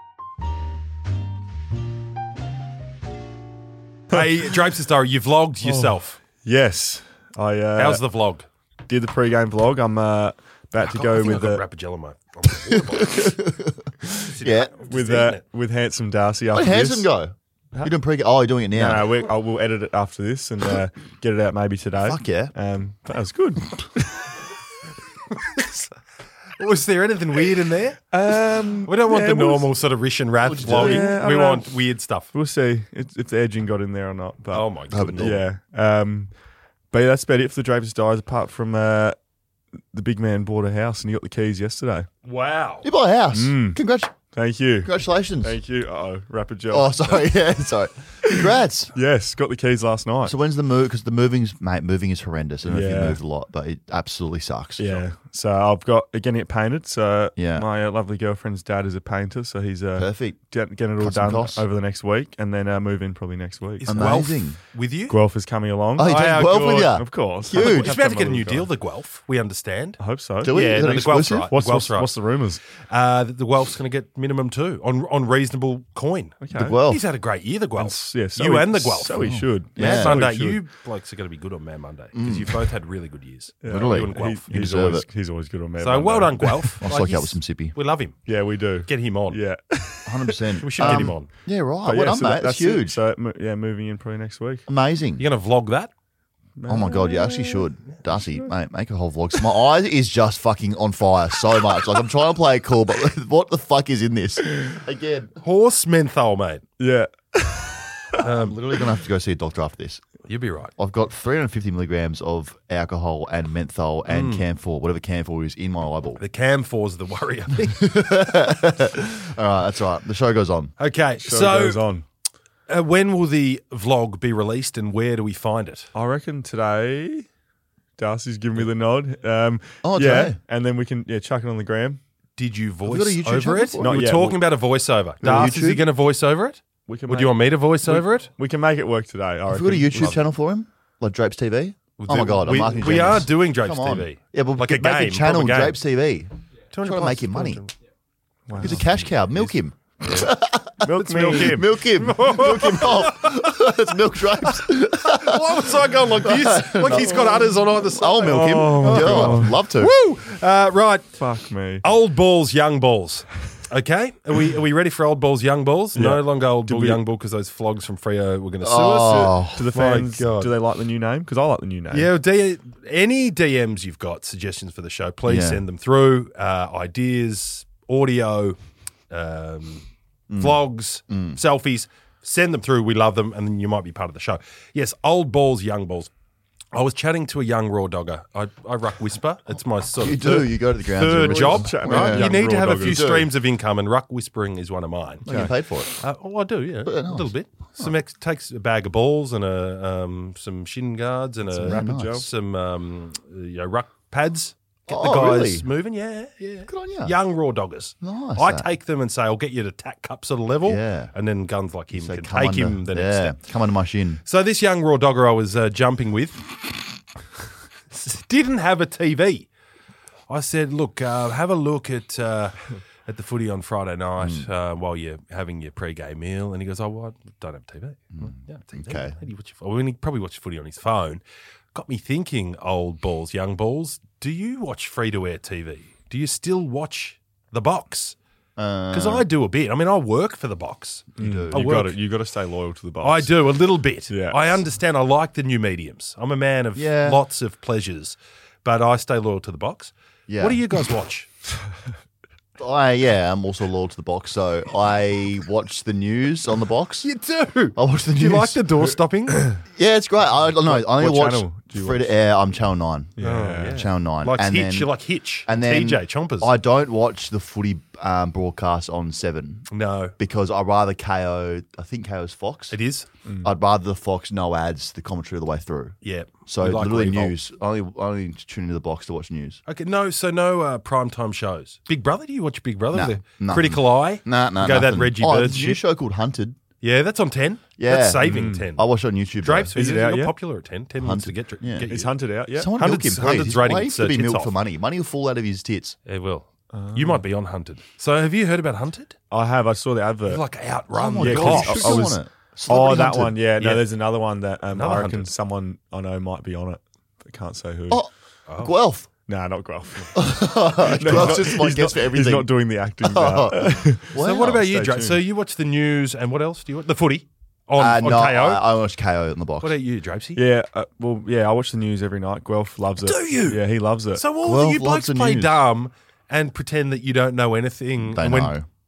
Hey, Drapes' diary, you vlogged yourself. Yes, I How's the vlog? did the pre-game vlog. I'm about to go I think with I've got Rapid-Gel in my water bottle. Yeah. with handsome Darcy after Where'd this. Hanson go? You doing pre? Oh, you're doing it now. No, I will edit it after this and get it out maybe today. Fuck yeah. That was good. Was there anything weird in there? We don't want yeah, the it was- normal sort of Rish and Rath vlogging. Yeah, I we don't know. want weird stuff. We'll see if the edging got in there or not. But Oh my goodness. yeah. But yeah, that's about it for the Drapes' Diaries. Apart from the big man bought a house and he got the keys yesterday. Wow. You buy a house. Thank you. Congratulations. Thank you. Uh-oh, rapid gel. Oh, sorry. Yeah, sorry. Congrats. Yes, got the keys last night. So when's the move? Because moving is horrendous. I don't know if you Yeah. moved a lot, but it absolutely sucks. Yeah. So I've got getting it painted. So Yeah. my lovely girlfriend's dad is a painter, so he's Perfect. getting it all Cut some done costs. over the next week, and then move in probably next week. Is Amazing. Guelph with you? Guelph is coming along. Oh, he takes Guelph with you? Of course. Huge. You're Have to about to have get a my new little deal, guy. the Guelph. We understand. I hope so. Do we? Yeah, Is that no, an the Guelph's exclusive? right. What's Guelph's right. the rumours? The Guelph's going to get minimum 2 on reasonable coin. Okay. The Guelph. He's had a great year, the Guelph. Yeah, so you he- and the Guelph. So he should. Yeah. Man So Monday, he should. you blokes are going to be good on Man Monday because you've both had really good years. Yeah. Literally. You and Guelph. You deserve it. He's always good on man. So well Monday. done, Guelph. I'll stock you he's- up with some sippy. We love him. Yeah, we do. Get him on. Yeah. 100%. We should get him on. Yeah, right. But Well yeah, done, so mate. That's it. huge. So moving in probably next week. Amazing. You're going to vlog that? Oh my God, you actually should. Darcy, mate, make a whole vlog. So my eye is just fucking on fire so much. Like, I'm trying to play it cool, but what the fuck is in this? Again. Horse menthol, mate. Yeah. I'm literally going to have to go see a doctor after this. You'll be right. I've got 350 milligrams of alcohol and menthol and camphor, whatever camphor is, in my eyeball. The Cam4's the worry, I think. All right, that's all right. The show goes on. Okay, So goes on. when will the vlog be released and where do we find it? I reckon today, Darcy's giving me the nod. Oh, yeah, today? and then we can chuck it on the gram. Did you we voice got a YouTube over channel it? for it? You Not were yet. talking about a voiceover. got a Das, is he YouTube? going to voice over it? We can. Would you want me to voice over it? We can make it work today. I Have we got a reckon. YouTube channel for him? Like Drapes TV? Oh my God, I'm marketing we genius. are doing Drapes Come on. TV. Yeah, but like a make game, a channel, proper game. Drapes TV. 200 Trying to make him money. Wow. He's a cash cow. Milk him. Milk me. milk him. Milk him. Milk him off. That's Milk Drapes. Why was I going like this? Like he's got udders on either side. I'll milk him. Oh, yeah, God. I'd love to. Woo! Right. Fuck me. Old balls, young balls. Okay, are we ready for old balls, young balls? Yeah. No longer old Did bull, we- young bull because those flogs from Freo were going to sue us. Oh, Do the my fans? God. Do they like the new name? Because I like the new name. Yeah, any DMs you've got, suggestions for the show, please Yeah. send them through. Ideas, audio, vlogs, selfies, send them through. We love them, and then you might be part of the show. Yes, old balls, young balls. I was chatting to a young raw dogger. I ruck whisper. It's my sort You of do. You go to the grounds. third every job, week. Chatting right? about You young need to raw have a doggers. few You do. streams of income, and ruck whispering is one of mine. You get paid for it. Oh, I do, yeah, Yeah, a nice. little bit. Takes a bag of balls and some shin guards and a rapid gel. some ruck pads. Get Oh, the guys really? moving, yeah. Good on ya. Young raw doggers. Nice, I that. take them and say, I'll get you to tack cup sort of level. Yeah. And then guns like him So can come take under- him the next yeah, step. come under my shin. So this young raw dogger I was jumping with didn't have a TV. I said, look, have a look at the footy on Friday night while you're having your pre-game meal. And he goes, oh, well, I don't have TV. Yeah, TV. Okay. How do you watch your, he probably watched footy on his phone. Got me thinking, old balls, young balls, do you watch free-to-air TV? Do you still watch The Box? Because I do a bit. I mean, I work for The Box. You do. You got to stay loyal to the boss. I do a little bit. Yeah. I understand. I like the new mediums. I'm a man of Yeah. lots of pleasures, but I stay loyal to The Box. Yeah. What do you guys watch? I'm also loyal to the box, so I watch the news on the box. You do. I watch the news. Do you like the door stopping? Yeah, it's great. I don't know. I only what watch channel do you free watch? to air. I'm Channel 9. Yeah. Channel 9. Like and Hitch. then, You like Hitch. and then TJ Chompers. I don't watch the footy broadcast on 7 no, because I'd rather KO. I think KO's Fox. it is. I'd rather the Fox no ads, the commentary all the way through. Yeah. So You like literally Revolt. news. I only tune into the box to watch news. Okay, no primetime shows. Big Brother? Do you watch Big Brother? Nah, the nothing. Critical Eye? Nah, You go that nothing. Reggie Oh, Bird there's a new shit. show called Hunted. Yeah, that's on 10. Yeah. That's saving 10. I watch it on YouTube. Drapes, Is it you're out yet? popular at 10. 10 wants to get Yeah. you. Is Hunted out yet? Someone milk him, Hunted's- please. Hunted's His rating wife to be tits milked off. for money. Money will fall out of his tits. It will. You might be on Hunted. So have you heard about Hunted? I have. I saw the advert. You're like outrun Oh my the God, cops. you should I go was- on it. Oh, Celebrity that Hunted. one. Yeah. No, Yeah. there's another one that Another I reckon Hunted. someone I know might be on it. But can't say who. Oh, Guelph. Nah, not Guelph. Guelph's just my guess for everything. He's not doing the acting. So what about you, Stay Dra? tuned. So you watch the news and what else do you watch? The footy on no, KO? I watch KO in the box. What about you, Drapesy? Yeah. I watch the news every night. Guelph loves it. Do you? Yeah, he loves it. So all Well, of you lots blokes of play news. dumb and pretend that you don't know anything. They and when know.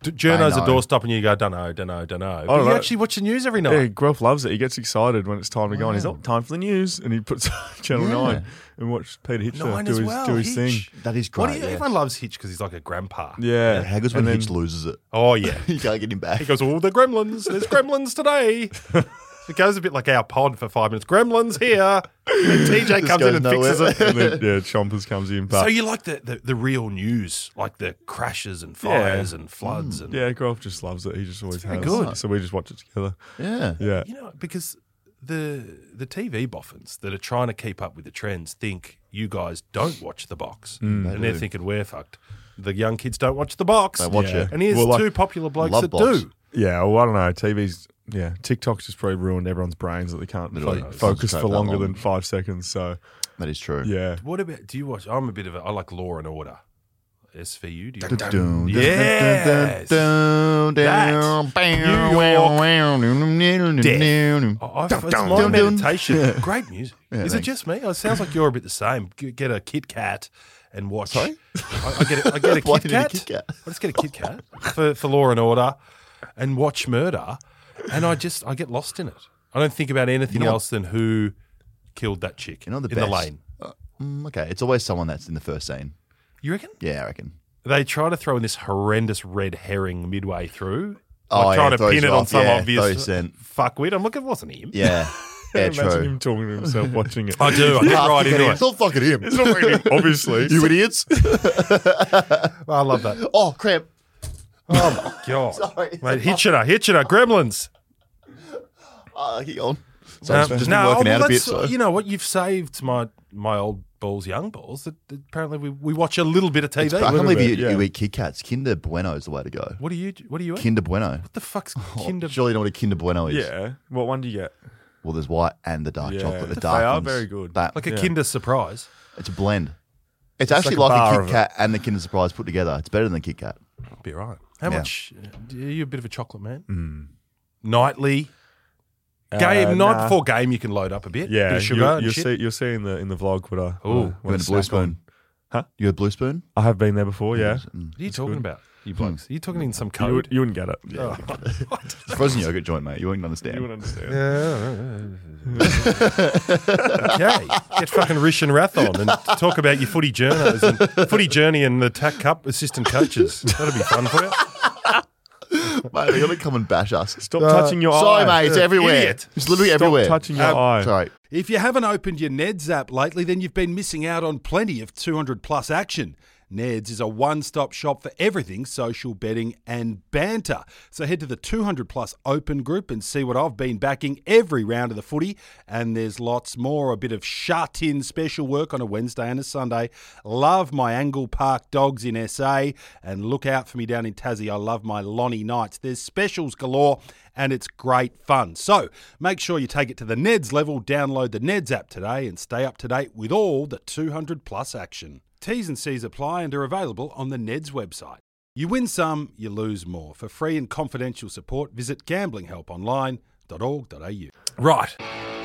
Journo's I a know. doorstop and you go, don't know. But don't you know. actually watch the news every Yeah, night. Guelph loves it. He gets excited when it's time to go on. He's not time for the news, and he puts Channel Yeah. 9 and watch Peter Hitchner 9 do as his, well. do his thing. Hitch. That is What great. do you, yeah. Everyone loves Hitch because he's like a grandpa. Yeah. How good's when And then- Hitch loses it? Oh, yeah. You can't get him back. He goes, oh, the gremlins. There's gremlins today. It goes a bit like our pod for 5 minutes. Gremlins here. And TJ This comes in goes and fixes nowhere. it. And then, yeah, Chompers comes in. But So you like the real news, like the crashes and fires and floods. And yeah, Guelph just loves it. He just always has. good. So we just watch it together. Yeah. Yeah. You know, because the TV boffins that are trying to keep up with the trends think you guys don't watch the box. And they're do. thinking we're fucked. The young kids don't watch the box. They watch Yeah. it. And here's Well, like, two popular blokes love that box. do. Yeah, well, I don't know. TV's, TikTok's just probably ruined everyone's brains that they can't Literally. focus Concentrate for that longer long. than 5 seconds. So, That is true. yeah. What about, do you watch, I like Law and Order. SVU, do you Dun, Yes. dun, dun, dun, Death. It's my dun. meditation. Great music. Is it thanks. just me? It sounds like you're a bit the same. Get a Kit Kat and watch. Sorry? I get a Why Kit do you need a Kat. Kit Kat? I just get a Kit Kat for Law and Order and watch murder, and I get lost in it. I don't think about anything else than who killed that chick You know the in best? the lane. Okay, it's always someone that's in the first scene. You reckon? Yeah, I reckon. They try to throw in this horrendous red herring midway through. Oh, Like trying yeah, to pin throws it you on off. some Yeah, obvious throws in. fuckwit. I'm looking, it wasn't him. Yeah, yeah, Imagine true. him talking to himself watching it. I do. I get right into It's it. not fucking him. It's not really him, obviously. You idiots. I love that. Oh, cramp. Oh my god, Sorry. mate! Hitchiner, Gremlins. Keep going. So it's just been no, working well, out a bit. that's- So. You know what? You've saved my old balls, young balls. That apparently we watch a little bit of TV. I can't believe bit, you yeah. eat Kit Kats. Kinder Bueno is the way to go. What do you eat? Kinder Bueno. What the fuck's Oh, Kinder? surely you know what a Kinder Bueno is. Yeah. What one do you get? Well, there's white and the dark Yeah. chocolate. The They dark are ones, very good. That, Like a Yeah. Kinder Surprise. it's a blend. It's actually like a like bar a of Kit Kat and the Kinder Surprise put together. It's better than the Kit Kat. Be right. How Yeah. much? Are you a bit of a chocolate man? Nightly. Night nah. before game, you can load up a bit. Yeah, bit of sugar and you'll shit. see in the vlog what I Ooh, what You went I to Blue snack Spoon. on. Huh? You had Blue Spoon? I have been there before. Yeah, What are you talking about? You blokes? Are you talking in some code? you wouldn't get it. Oh. It's a frozen yogurt joint, mate. You wouldn't understand. You wouldn't understand. Okay, get fucking Rish and Rath on and talk about your footy journos and footy journey and the TAC Cup assistant coaches. That'll be fun for you. Mate, they're going to come and bash us. Stop touching your Sorry, eye. mate. It's everywhere. Idiot. It's literally Stop everywhere. touching your eye. Sorry. If you haven't opened your Neds app lately, then you've been missing out on plenty of 200 plus action. Neds is a one-stop shop for everything social betting and banter. So head to the 200 plus open group and see what I've been backing every round of the footy. And there's lots more. A bit of shut-in special work on a Wednesday and a Sunday. Love my Angle Park dogs in SA. And look out for me down in Tassie. I love my Lonnie Knights. There's specials galore and it's great fun. So make sure you take it to the Neds level. Download the Neds app today and stay up to date with all the 200 plus action. T's and C's apply and are available on the Neds website. You win some, you lose more. For free and confidential support, visit gamblinghelponline.org.au. Right.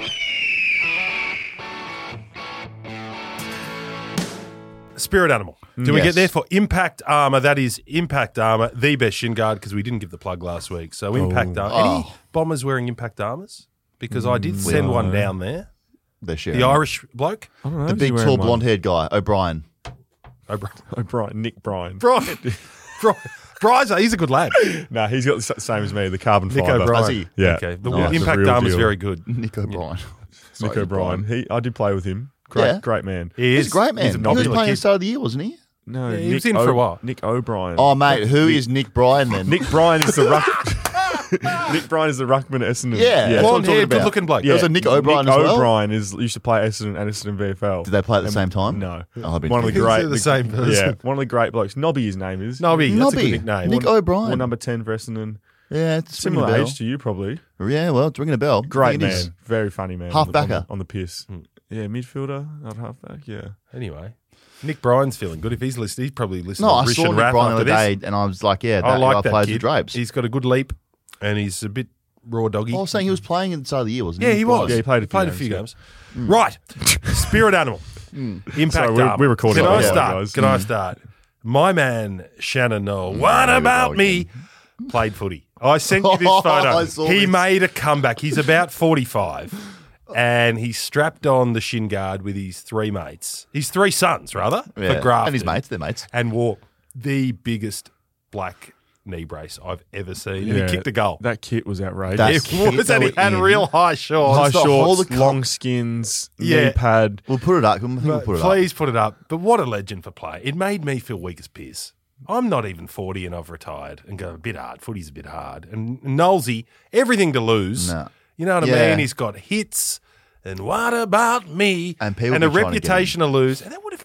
Spirit Animal. Do we Yes. get there for Impact Armour? That is Impact Armour, the best shin guard, because we didn't give the plug last week. So Impact Armour. Any Bombers wearing Impact Armours? Because I did send one down there. They're sharing. The Irish bloke. I don't know. The Is he big, wearing tall, one? blonde-haired guy, O'Brien. Brian, Nick Bryan. Brian. Bryza, he's a good lad. Nah, he's got the same as me, the carbon Nick fibre. O'Brien. Does he? Yeah. Okay. The Nice. Impact real Armour's deal. very good. Nick O'Brien. Nick Sorry, O'Brien. I did play with him. Great, Yeah. great man. He is. He's a great man. He's a He was popular playing at the kid. start of the year, wasn't he? No, Yeah, he was in for a while. Nick O'Brien. Oh, mate, who is Nick Bryan then? Nick Bryan is the ruck. Nick Bryan is the ruckman at Essendon. Yeah, that's what I'm Blonde talking hair, about. good looking bloke. There was a Nick O'Brien as well? O'Brien used to play Essendon and Essendon VFL. Did they play at the same time? No. Oh, I've been One of the thinking. great. They're the same person. Yeah, one of the great blokes. Nobby, his name is. Nobby, that's a Nobby. good nickname. Nick Wore O'Brien. number 10 for Essendon. Yeah, it's ringing a Similar bell. age to you, probably. Yeah, well, it's ringing a bell. Great I think it is. man. Very funny man. Half on backer. the piss. Yeah, midfielder, not halfback. Yeah. Anyway, Nick Bryan's feeling good. If he's listening, he's probably listening No, to I Rish saw and Nick Rath Bryan after the other this. day, and I was like, yeah, I that like guy that plays kid. with Drapes. He's got a good leap, and he's a bit raw doggy. I was saying he was playing at the start of the year, wasn't he? Yeah, he was. Yeah, he played a few games. games, Right. Spirit Animal. Impact Sorry, Armour. we recorded Can that I a while start? ago, guys. Can I start? My man, Shannon Noel. What about me? played footy. I sent you this I photo. saw He this. made a comeback. He's about 45 and he strapped on the shin guard with his three mates. His three sons, rather, Yeah. for Grafton. And his mates, they're mates. And wore the biggest black knee brace I've ever seen. And he kicked a goal. That kit was outrageous. That It kit was, and he they had were in. real high shorts. High the whole shorts, of- long skins, Yeah. knee pad. We'll put it up. I think we'll But put it up. please put it up. But what a legend for play. It made me feel weak as piss. I'm not even 40 and I've retired and go a bit hard. Footy's a bit hard. And Knowlesy, everything to lose. No. You know what I Yeah. mean? He's got hits and what about me? And people a be trying to get reputation to lose. And that would have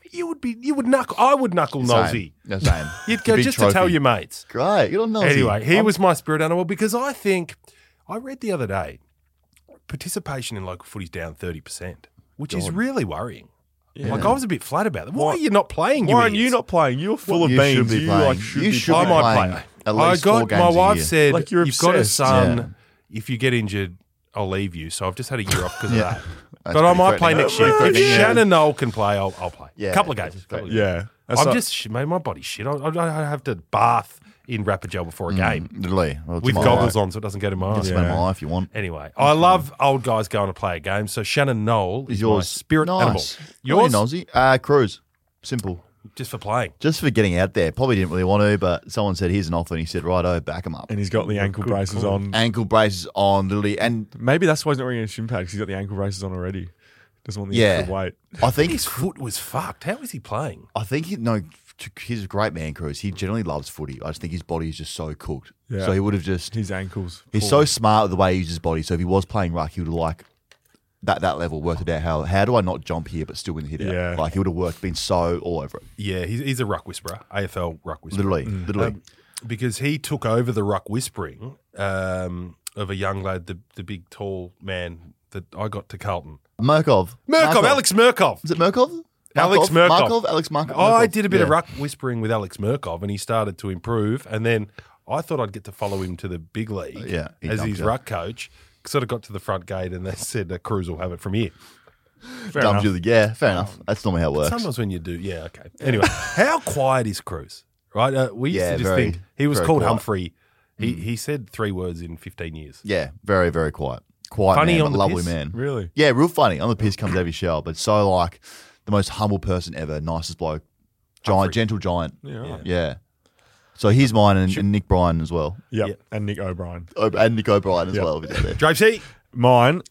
I would knuckle Knowlesy. Same. Same. You'd go Big just to tell trophy. your mates. Great. Good on Nosy. Anyway, he was my spirit animal because I think I read the other day participation in local footy's down 30%, which is really worrying. Like I was a bit flat about that. Why are you not playing? Why aren't idiots? you not playing? You're full of You beans. should be You playing. like should You be should I be playing. might playing play. at least 4 games my a wife year. said, Like you're you've got a obsessed. son. If you get injured, I'll leave you. So I've just had a year off because of that. That's But I pretty might play threatening. next year. If Threatening, yeah. Shannon Knoll can play, I'll play. Yeah. Couple of games. Yeah. That's I'm not- just, mate, my body's shit. I have to bath in rapid gel before a game Literally. Well, with tomorrow, goggles on so it doesn't get in my eyes. Spend my life if you want. Anyway, I love old guys going to play a game. So Shannon Knoll is Yours. my spirit Nice. animal. Yours? Yours, Nosy? Cruise. Simple. just for playing. Just for getting out there. Probably didn't really want to, but someone said, here's an offer. And he said, righto, back him up. and he's got the ankle braces on. Ankle braces on, literally. And Maybe that's why he's not wearing a shin pad because he's got the ankle braces on already. Doesn't want the Yeah. extra weight. I think His foot was fucked. How is he playing? he's a great man, Cruz. He generally loves footy. I just think his body is just so cooked. Yeah. So he would have just. His ankles. He's so smart with the way he uses his body. So if he was playing ruck, he would have like that level worked it out. How do I not jump here but still win the hit out? Yeah. Like he would have worked, been so all over it. Yeah, he's a ruck whisperer, AFL ruck whisperer. Literally. Because he took over the ruck whispering of a young lad, the big tall man that I got to Carlton. Murkov. Alex Murkov. Is it Murkov? Alex Murkov. Alex Murkov. I did a bit of Yeah. ruck whispering with Alex Murkov, and he started to improve. And then I thought I'd get to follow him to the big league Yeah, he as dumped his you. ruck coach. Sort of got to the front gate, and they said, Cruz will have it from here. Fair Dumped enough. you the- Yeah, fair enough. That's normally how it works. Sometimes when you do, yeah, okay. Anyway, how quiet is Cruz? Right? We used Yeah, to just very, think he was very called quiet. Humphrey. He said 3 words in 15 years. Yeah, very, very quiet. Quiet Funny man, on but the lovely piss? man. Really? Yeah, real funny. On the piss comes out of his shell, but so like the most humble person ever, nicest bloke. Giant, gentle giant. Yeah. Right. Yeah. So he's mine and Nick Bryan as well. Yep. Yeah. And Nick O'Brien. And Nick O'Brien as Yep. well. If he's out there. Drapesy. Mine,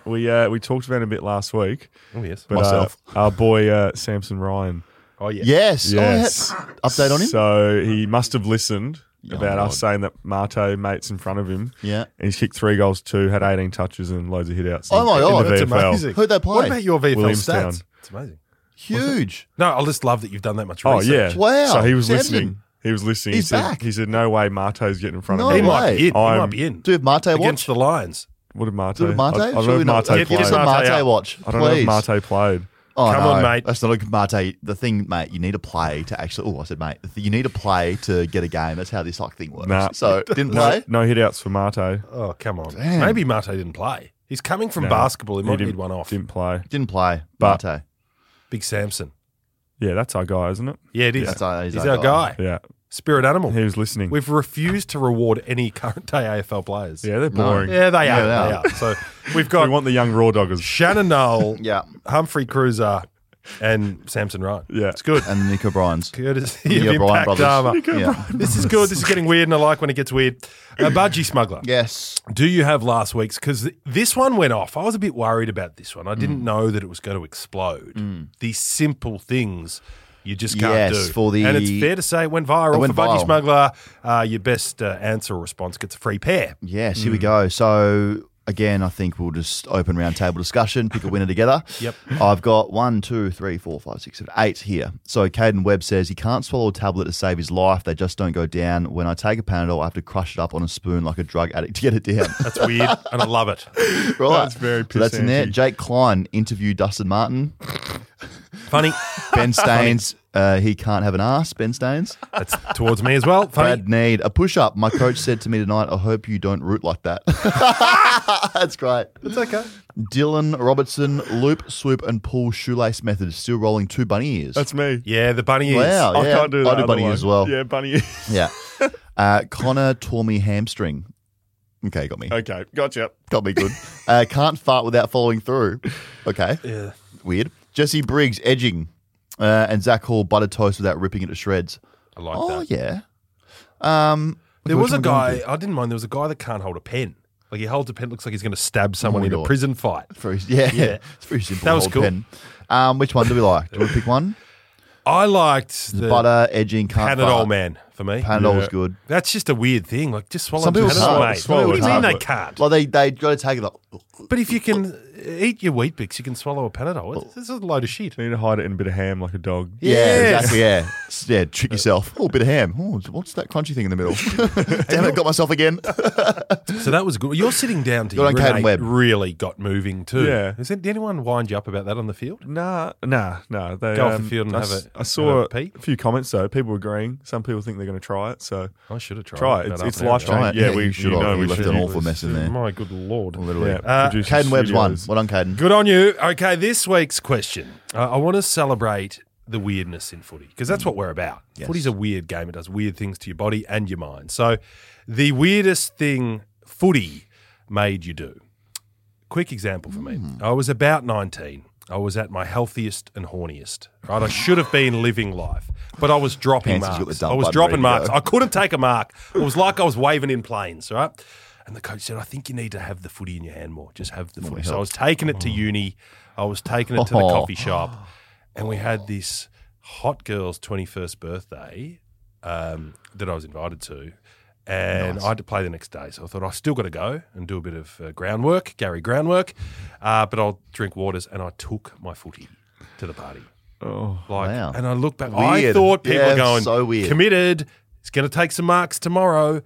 we talked about it a bit last week. Oh, yes. But Myself. our boy Samson Ryan. Oh, yeah. Yes. Yes. Oh, yeah. Update on him? So he must have listened about God. us saying that Mate mates in front of him. Yeah. And he's kicked 3 goals, 2, had 18 touches and loads of hit outs. Oh my God, in the That's VFL. amazing. Who'd they play? What about your VFL Williamstown. stats? It's amazing. Huge. No, I just love that you've done that much Oh, research. yeah. Wow. So he was Samson. listening. He was listening. He's he said, back. He said, no way Marte's getting in front No of He me. way. might be in. He I'm- might be in. Do Mate watch? Against the Lions. What did Mate? Do Mate? I don't know Surely if not. Mate Give us a played. Mate Mate out. watch. I don't know if please. Mate played. Oh, Come no. on, mate. That's not a Mate. The thing, mate, you need to play to actually. Oh, I said, mate. You need to play to get a game. That's how this like thing works. Nah. So didn't No, play. no hit outs for Mate. Oh, come on. Damn. Maybe Mate didn't play. He's coming from No, basketball. He might didn't- need one off. Didn't play. Didn't play. But- Mate. Big Samson. Yeah, that's our guy, isn't it? Yeah, it is. He's He's our our guy. Yeah. Spirit animal. He was listening. We've refused to reward any current day AFL players. Yeah, they're boring. Yeah, they Yeah, are. they They are. are. So we've We got want the young raw doggers. Shannon Knoll, Yeah. Humphrey Cruiser, and Samson Ryan. Yeah. It's good. And Nick O'Brien's. Courtesy The of O'Brien Impact brothers. Armour. Yeah. This is good. This is getting weird, and I like when it gets weird. Budgie Smuggler. Yes. Do you have last week's? Because this one went off. I was a bit worried about this one. I Mm. didn't know that it was going to explode. These simple things you just can't Yes, do. for the- and it's fair to say it went viral. It went for Budgie viral. Smuggler, your best answer or response gets a free pair. Yes, here we go. So, again, I think we'll just open round table discussion, pick a winner together. Yep. I've got 1, 2, 3, 4, 5, 6, 7, 8 here. So, Caden Webb says he can't swallow a tablet to save his life. They just don't go down. When I take a Panadol, I have to crush it up on a spoon like a drug addict to get it down. That's weird, and I love it. Right. That's very So that's in there. pissanty. Jake Klein interviewed Dustin Martin. Funny. Ben Staines He can't have an ass, Ben Staines. That's towards me as well. Funny. Brad Need, a push-up. My coach said to me tonight, I hope you don't root like that. That's great. It's okay. Dylan Robertson, loop, swoop, and pull shoelace method. Still rolling 2 bunny ears. That's me. Yeah, the bunny ears. Wow, I yeah. can't do that. I do other bunny one. ears as well. Yeah, bunny ears. Yeah. Connor tore me hamstring. Okay, got me. Okay, gotcha. Got me good. Can't fart without following through. Okay. Yeah. Weird. Jesse Briggs, edging. And Zach Hall, buttered toast without ripping it to shreds. I like Oh, that. yeah. There was a Which one guy, I didn't mind, there was a guy that can't hold a pen. Like he holds a pen, looks like he's going to stab someone my in a God. prison fight. Very, yeah, Yeah. It's very simple. That was hold cool. Pen. Which one do we like? Do you want to pick one? I liked the Butter, edging, can't Panadol fart. man for me. Panadol was Yeah. good. That's just a weird thing. Like just swallow Some people Panadol, can't. mate. Swallow What do it you mean half. they can't? Well, they got to take it like, But if you can eat your Wheat Bix, you can swallow a Panadol. This is a load of shit. You need to hide it in a bit of ham like a dog. yeah, Yes. exactly, yeah. Yeah, trick yourself. Oh, a bit of ham. Oh, what's that crunchy thing in the middle? Damn it, got myself again. So that was good. You're sitting down to Good on Caden urinate Webb. really got moving too. Yeah. Did anyone wind you up about that on the field? Nah. They, Go off the field and I, have s- a- I saw have a pee? a few comments though. People agreeing. Some people think they're going to try it. So I should have tried. try it. about It's half an hour life ago. changing. Try it. Yeah, Yeah, we you should have. know You we left should. an awful mess in there. My good lord. Literally. Yeah, producing Caden Webb's won. studios. Well done, Caden. Good on you. Okay, this week's question. I want to celebrate the weirdness in footy because that's what we're about. Yes. Footy's a weird game. It does weird things to your body and your mind. So the weirdest thing footy made you do. Quick example for me. I was about 19. I was at my healthiest and horniest. Right, I should have been living life, but I was dropping Hanson's got the marks. dump I was button dropping ready to marks. go. I couldn't take a mark. It was like I was waving in planes, right? And the coach said, I think you need to have the footy in your hand more. Just have the footy. So I was taking it to uni. I was taking it to the Oh. coffee shop. And we had this hot girl's 21st birthday that I was invited to. And I had to play the next day. So I thought, I still got to go and do a bit of groundwork, but I'll drink waters. And I took my footy to the party. Oh, Wow. And I look back, I Weird. thought people Yeah, were going, so weird. committed, it's going to take some marks tomorrow.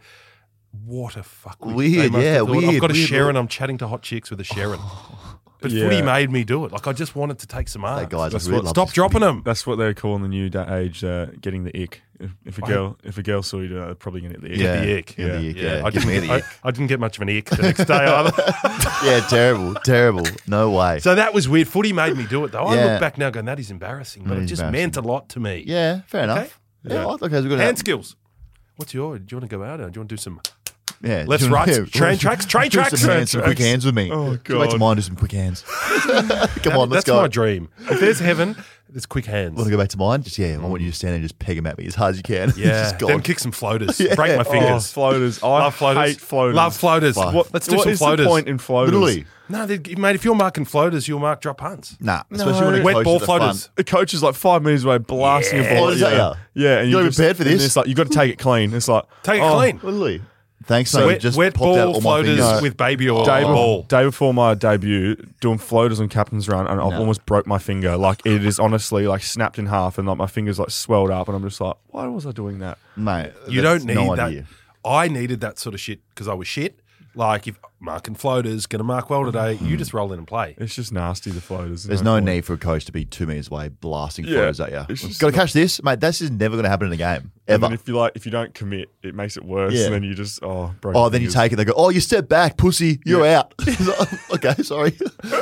What a fuck. Weird, yeah, I've weird, got a weird Sharon, look. I'm chatting to hot chicks with a Sharon. But Yeah. footy made me do it. Like I just wanted to take some marks. That guy's That's really what- loves Stop his dropping footy. them. that's what they call in the new age getting the ick. If a girl saw you do that, they're probably going to get the ick. Yeah. The ick. Yeah, the ick, yeah. I, Give me didn't, the ick. I didn't get much of an ick the next day either. Yeah, terrible. No way. So that was weird. Footy made me do it though. I Yeah. look back now going, that is embarrassing. But That it is just embarrassing. meant a lot to me. Yeah, fair enough. Yeah, okay, so we've got Hand skills. What's your? Do you want to go out? Or do you want to do some Yeah, lefts, do you wanna- rights, yeah, train tracks, do some quick hands with me. Oh, Go back to God. mine, do some quick hands. Come on, let's That's go. my dream. If there's heaven, there's quick hands. Want to go back to mine? Just I want you to stand there and just peg them at me as hard as you can. Yeah. Just go Then on. kick some floaters. Yeah. Break my Oh, fingers. floaters. I Love floaters. hate floaters. Love floaters. Fuck. Let's do What some is floaters. the point in floaters? Literally. No, mate, if you're marking floaters, you'll mark drop punts. Nah, especially when it Wet close ball to the front. floaters. The coach is like 5 meters away blasting a ball. Oh, is that ya? Yeah, and You're you not prepared for and this? It's like you got to take it clean. It's like Take it oh, clean. Literally. Thanks, mate. Wet, You just wet popped out ball all my floaters fingers. with baby oil Day, ball. day before my debut, doing floaters on captain's run, and I've almost broke my finger. Like it is honestly like snapped in half, and like my fingers like swelled up, and I'm just like, why was I doing that? Mate, You that's don't need no that. idea. I needed that sort of shit because I was shit. Like if marking floaters, going to mark well today, you just roll in and play. It's just nasty. The floaters. There's no point. need for a coach to be 2 meters away blasting Yeah, floaters at you. it's just Got to catch this, mate. This is never going to happen in a game And ever. then if you don't commit, it makes it worse. Yeah. And then you just broke Oh, then you fingers. take it. They go, oh, you step back, pussy. You're out. Okay, sorry.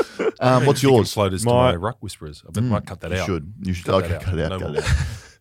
What's Kicking yours? floaters to My- my ruck whisperers. I bet I might cut that You out. should. You should. Cut Okay, that out. cut it out. No Cut more. it out.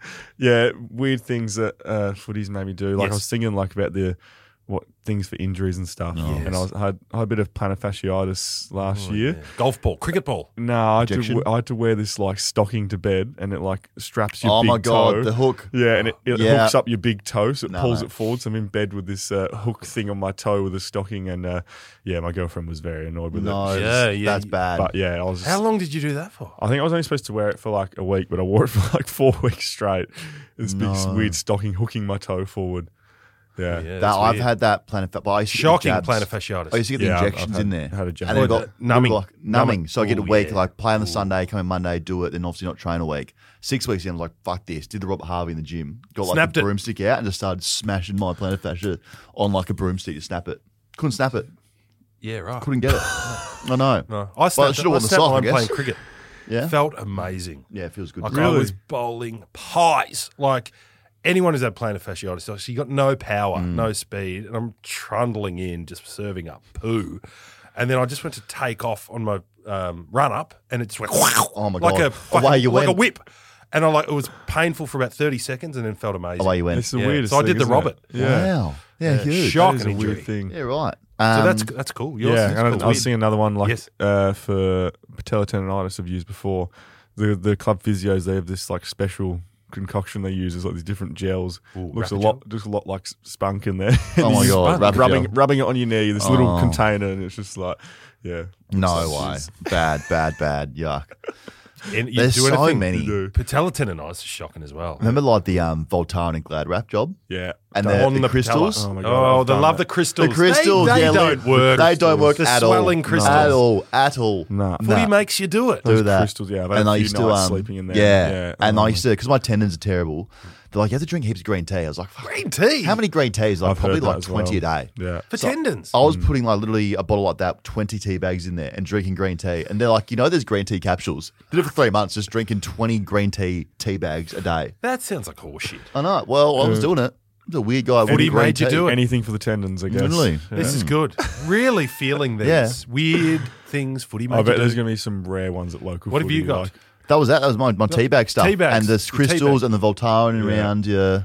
Yeah, weird things that footies made me do. Like Yes. I was thinking like about what things for injuries and stuff. And I had a bit of plantar fasciitis last year. Yeah. Golf ball, cricket ball. No, I Injection? had to wear this like stocking to bed, and it like straps your Oh big my God, toe. the hook. Yeah, and it Yeah. hooks up your big toe, so it No, pulls mate. it forward. So I'm in bed with this hook thing on my toe with a stocking, and yeah, my girlfriend was very annoyed with No, it. that's bad. But yeah, I was. How long did you do that for? I think I was only supposed to wear it for like a week, but I wore it for like 4 weeks straight. This big No. weird stocking hooking my toe forward. Yeah. Yeah, That, that's I've weird. had that plantar fasciitis. But I used to get the Shocking jabs. plantar fasciitis. I used to get the Yeah, I've injections had- in there. had a jab. And then Oh, got numbing. like numbing. So I get a Ooh, week, yeah. like play on the Sunday, come in Monday, do it, then obviously not train a week. 6 weeks in, I was like, fuck this. Did the Robert Harvey in the gym. Got like Snapped a it. broomstick out and just started smashing my plantar fascia on like a broomstick to snap it. Couldn't snap it. Yeah, right. Couldn't get it. I know. No, I Well, I snapped, should've worn the snapped sock, I mine guess. playing cricket. Yeah? Felt amazing. Yeah, it feels good. Like I was bowling pies. Like anyone who's had plantar fasciitis, so you got no power, no speed, and I'm trundling in, just serving up poo. And then I just went to take off on my run up, and it just went Oh my like God. Away you like a went. whip. And it was painful for about 30 seconds, and then felt amazing. Away you went. It's the Yeah. weirdest. So I did thing, the isn't it? Robert. Yeah. Wow. Yeah, huge. Shock That is and a injury. weird thing. Yeah, right. So that's cool. Yours Yeah, is and I cool. was Weird. seeing another one like Yes. for patella tendonitis I've used before. The club physios, they have this like special concoction they use. There's like these different gels. Ooh, looks Rapid a lot like spunk in there. Oh my You God, just Rapid gel. rubbing it on your knee. This little Oh. container, and it's just like, yeah, No way. Bad. Yuck. And you There's do so anything- many. You do. Patella tendonitis is shocking as well. Remember like the Voltaren and Glad Wrap job? yeah. And On the the crystals? patella. Oh my God, Oh, I've they done love that. the crystals. The crystals, They yeah, don't work. They don't work The at all. swelling crystals. At all. Nah. Footy makes you do it. Do Those that. crystals, yeah. I've had And a I few used to nights sleeping in there. Yeah. And Oh. I used to, because my tendons are terrible. They're like, you have to drink heaps of green tea. I was like, fuck. Green tea. How many green teas? Like I've probably heard that like as 20 well. a day. Yeah. For tendons. I was putting like literally a bottle like that, 20 tea bags in there and drinking green tea. And they're like, there's green tea capsules. Did it for 3 months, just drinking 20 green tea bags a day. That sounds like horseshit. I know. Well, I was doing it. I was a weird guy. Footy with green made you tea. do it. Anything for the tendons, I guess. Literally. This is good. Really feeling these Yeah. weird things footy I made you bet do. there's going to be some rare ones at local. What have you footy, got? like- That was my tea bag stuff. Tea bags. And the Your tea crystals bag. and the Voltaren Yeah. around your.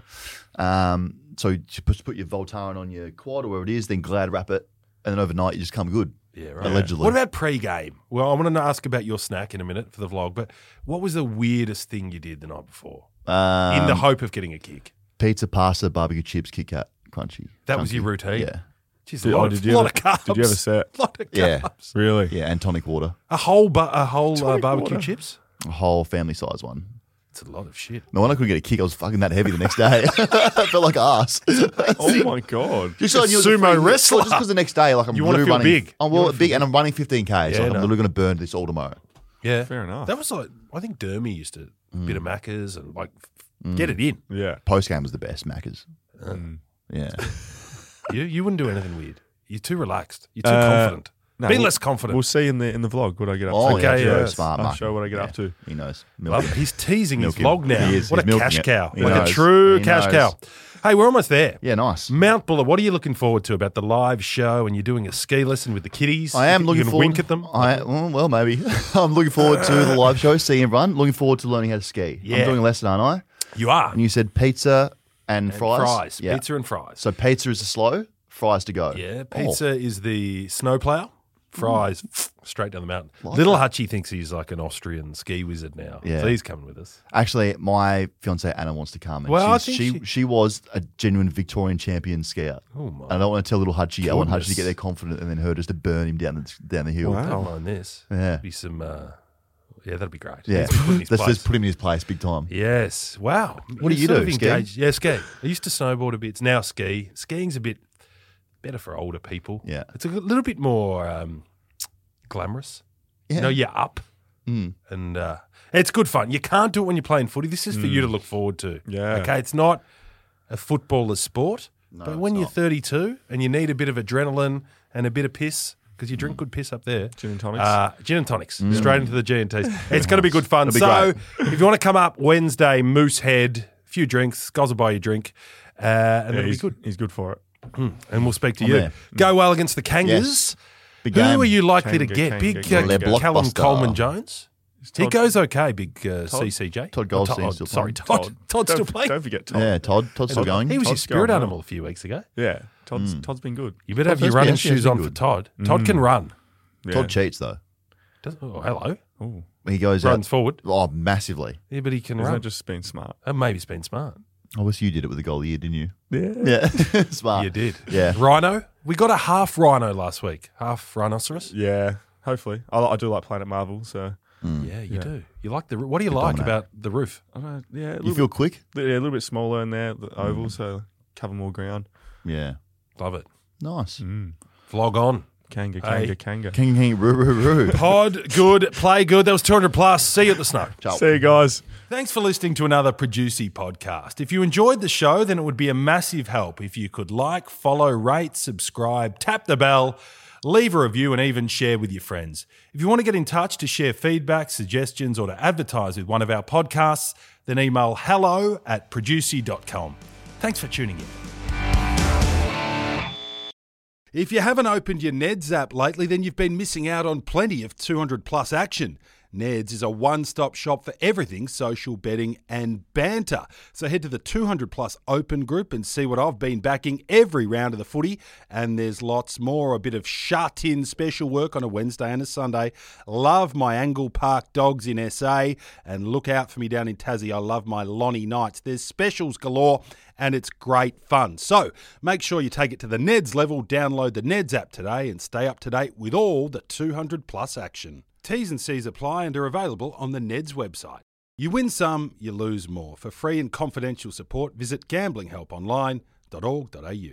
So you just put your Voltaren on your quad or wherever it is, then Glad Wrap it, and then overnight you just come good. Yeah, right. Allegedly. What about pre-game? Well, I want to ask about your snack in a minute for the vlog, but what was the weirdest thing you did the night before in the hope of getting a kick? Pizza, pasta, barbecue chips, Kit Kat, crunchy. That was chunky. your routine? Yeah. Jeez, Did- a lot, did of, you lot ever- of carbs. did you ever say it? Lot of Yeah. carbs. Really? Yeah, and tonic water. A whole barbecue chips? A whole family size one. It's a lot of shit. No, when I couldn't get a kick, I was fucking that heavy the next day. I felt like ass. Oh my God. Just so I knew it was Sumo a free- wrestler. Just because the next day, like I'm You wanna literally feel running. big. I'm You wanna big, feel and I'm running 15K. So Yeah, like, I'm no. literally going to burn this all tomorrow. Yeah. Fair enough. That was like, I think Dermy used to, bit of Macca's and like, get it in. Yeah. Post game was the best, Macca's. Yeah. You wouldn't do anything weird. You're too relaxed. You're too confident. No, Be we'll- less confident. We'll see in the vlog what I get up Oh, to. Okay, yeah, yeah. smart, I'll Mark. show what I get Yeah, up to. He knows. Love it. He's teasing his Milking. vlog now. He is. What He's a milking cash it. cow. He Like a knows. true He cash knows. cow. Hey, we're almost there. Yeah, nice. Mount Buller, what are you looking forward to about the live show and you're doing a ski lesson with the kiddies? I am You looking can forward. wink at them? Well, maybe. I'm looking forward to the live show, see everyone. Looking forward to learning how to ski. Yeah. I'm doing a lesson, aren't I? You are. And you said pizza and fries. Fries. Yeah. Pizza and fries. So pizza is the slow, fries to go. Yeah, Oh. pizza is the snowplow. Fries straight down the mountain. Little Hutchie thinks he's like an Austrian ski wizard now. Yeah. So he's coming with us. Actually, my fiance Anna wants to come. And Well, I she's- think she was a genuine Victorian champion skier. Oh, my. I don't want to tell little Hutchie. I want Hutchie to Goodness. get there confident and then her just to burn him down the hill. Wow. Don't mind this. Yeah. Be some, yeah, that'd be great. Yeah. Let's put in his Let's place. just put him in his place big time. Yes. Wow. What do you Sort do, of ski? engaged- Yeah, ski. I used to snowboard a bit. It's now ski. Skiing's a bit better for older people. Yeah. It's a little bit more glamorous. Yeah. You know, you're up. Mm. And it's good fun. You can't do it when you're playing footy. This is for you to look forward to. Yeah. Okay, it's not a footballer's sport. No, but it's when you're not. 32 and you need a bit of adrenaline and a bit of piss, because you drink good piss up there. Gin and tonics? Gin and tonics. Straight into the G&Ts. It's going to be good fun. It'll be So great. if you want to come up Wednesday, Moosehead, a few drinks, Goz will buy you a drink, and Yeah, it'll be he's good. He's good for it. And we'll speak to I'm you. there. Go well against the Kangas. Yes. Big Who game. are you likely to Kanga, get? Kanga, Big Kanga. Callum Blockbuster. Coleman Jones? He Todd- goes okay, big CCJ. Todd Goldstein's still Sorry, playing. Todd. Todd's still Don't playing. forget Todd. Yeah, Todd's still going. He was your Todd's spirit going animal well. a few weeks ago. Yeah. Todd's been good. You better have Todd your has running been- actually has shoes been on for good. Todd. Todd can run. Yeah. Todd cheats though. Oh, hello. Ooh. He goes Runs out. forward. Oh, massively. Yeah, but he can Isn't run. that just being smart? Maybe he's been smart. I wish you did it with a goal of the year, didn't you? Yeah. Yeah. Smart. You did. Yeah. Rhino. We got a half rhino last week. Half rhinoceros. Yeah. Hopefully. I do like Planet Marvel, so Yeah, you Yeah. do. You like the. What do you like dominate. about the roof? I don't know. Yeah. A You little, feel quick? bit, yeah, a little bit smaller in there, the oval, so cover more ground. Yeah. Love it. Nice. Vlog on. Kanga, Hey. Kanga. King, roo, roo, roo. Pod good, play good. That was 200 plus. See you at the snow. Ciao. See you guys. Thanks for listening to another Producy podcast. If you enjoyed the show, then it would be a massive help if you could like, follow, rate, subscribe, tap the bell leave a review and even share with your friends. If you want to get in touch to share feedback, suggestions, or to advertise with one of our podcasts, then email hello@producy.com. Thanks for tuning in. If you haven't opened your Neds app lately, then you've been missing out on plenty of 200 plus action. Neds is a one-stop shop for everything social betting and banter. So head to the 200 plus open group and see what I've been backing every round of the footy. And there's lots more, a bit of shut-in special work on a Wednesday and a Sunday. Love my Angle Park Dogs in SA, and look out for me down in Tassie. I love my Lonnie Knights. There's specials galore, and it's great fun. So make sure you take it to the Neds level, download the Neds app today and stay up to date with all the 200 plus action. T's and C's apply and are available on the Neds website. You win some, you lose more. For free and confidential support, visit gamblinghelponline.org.au.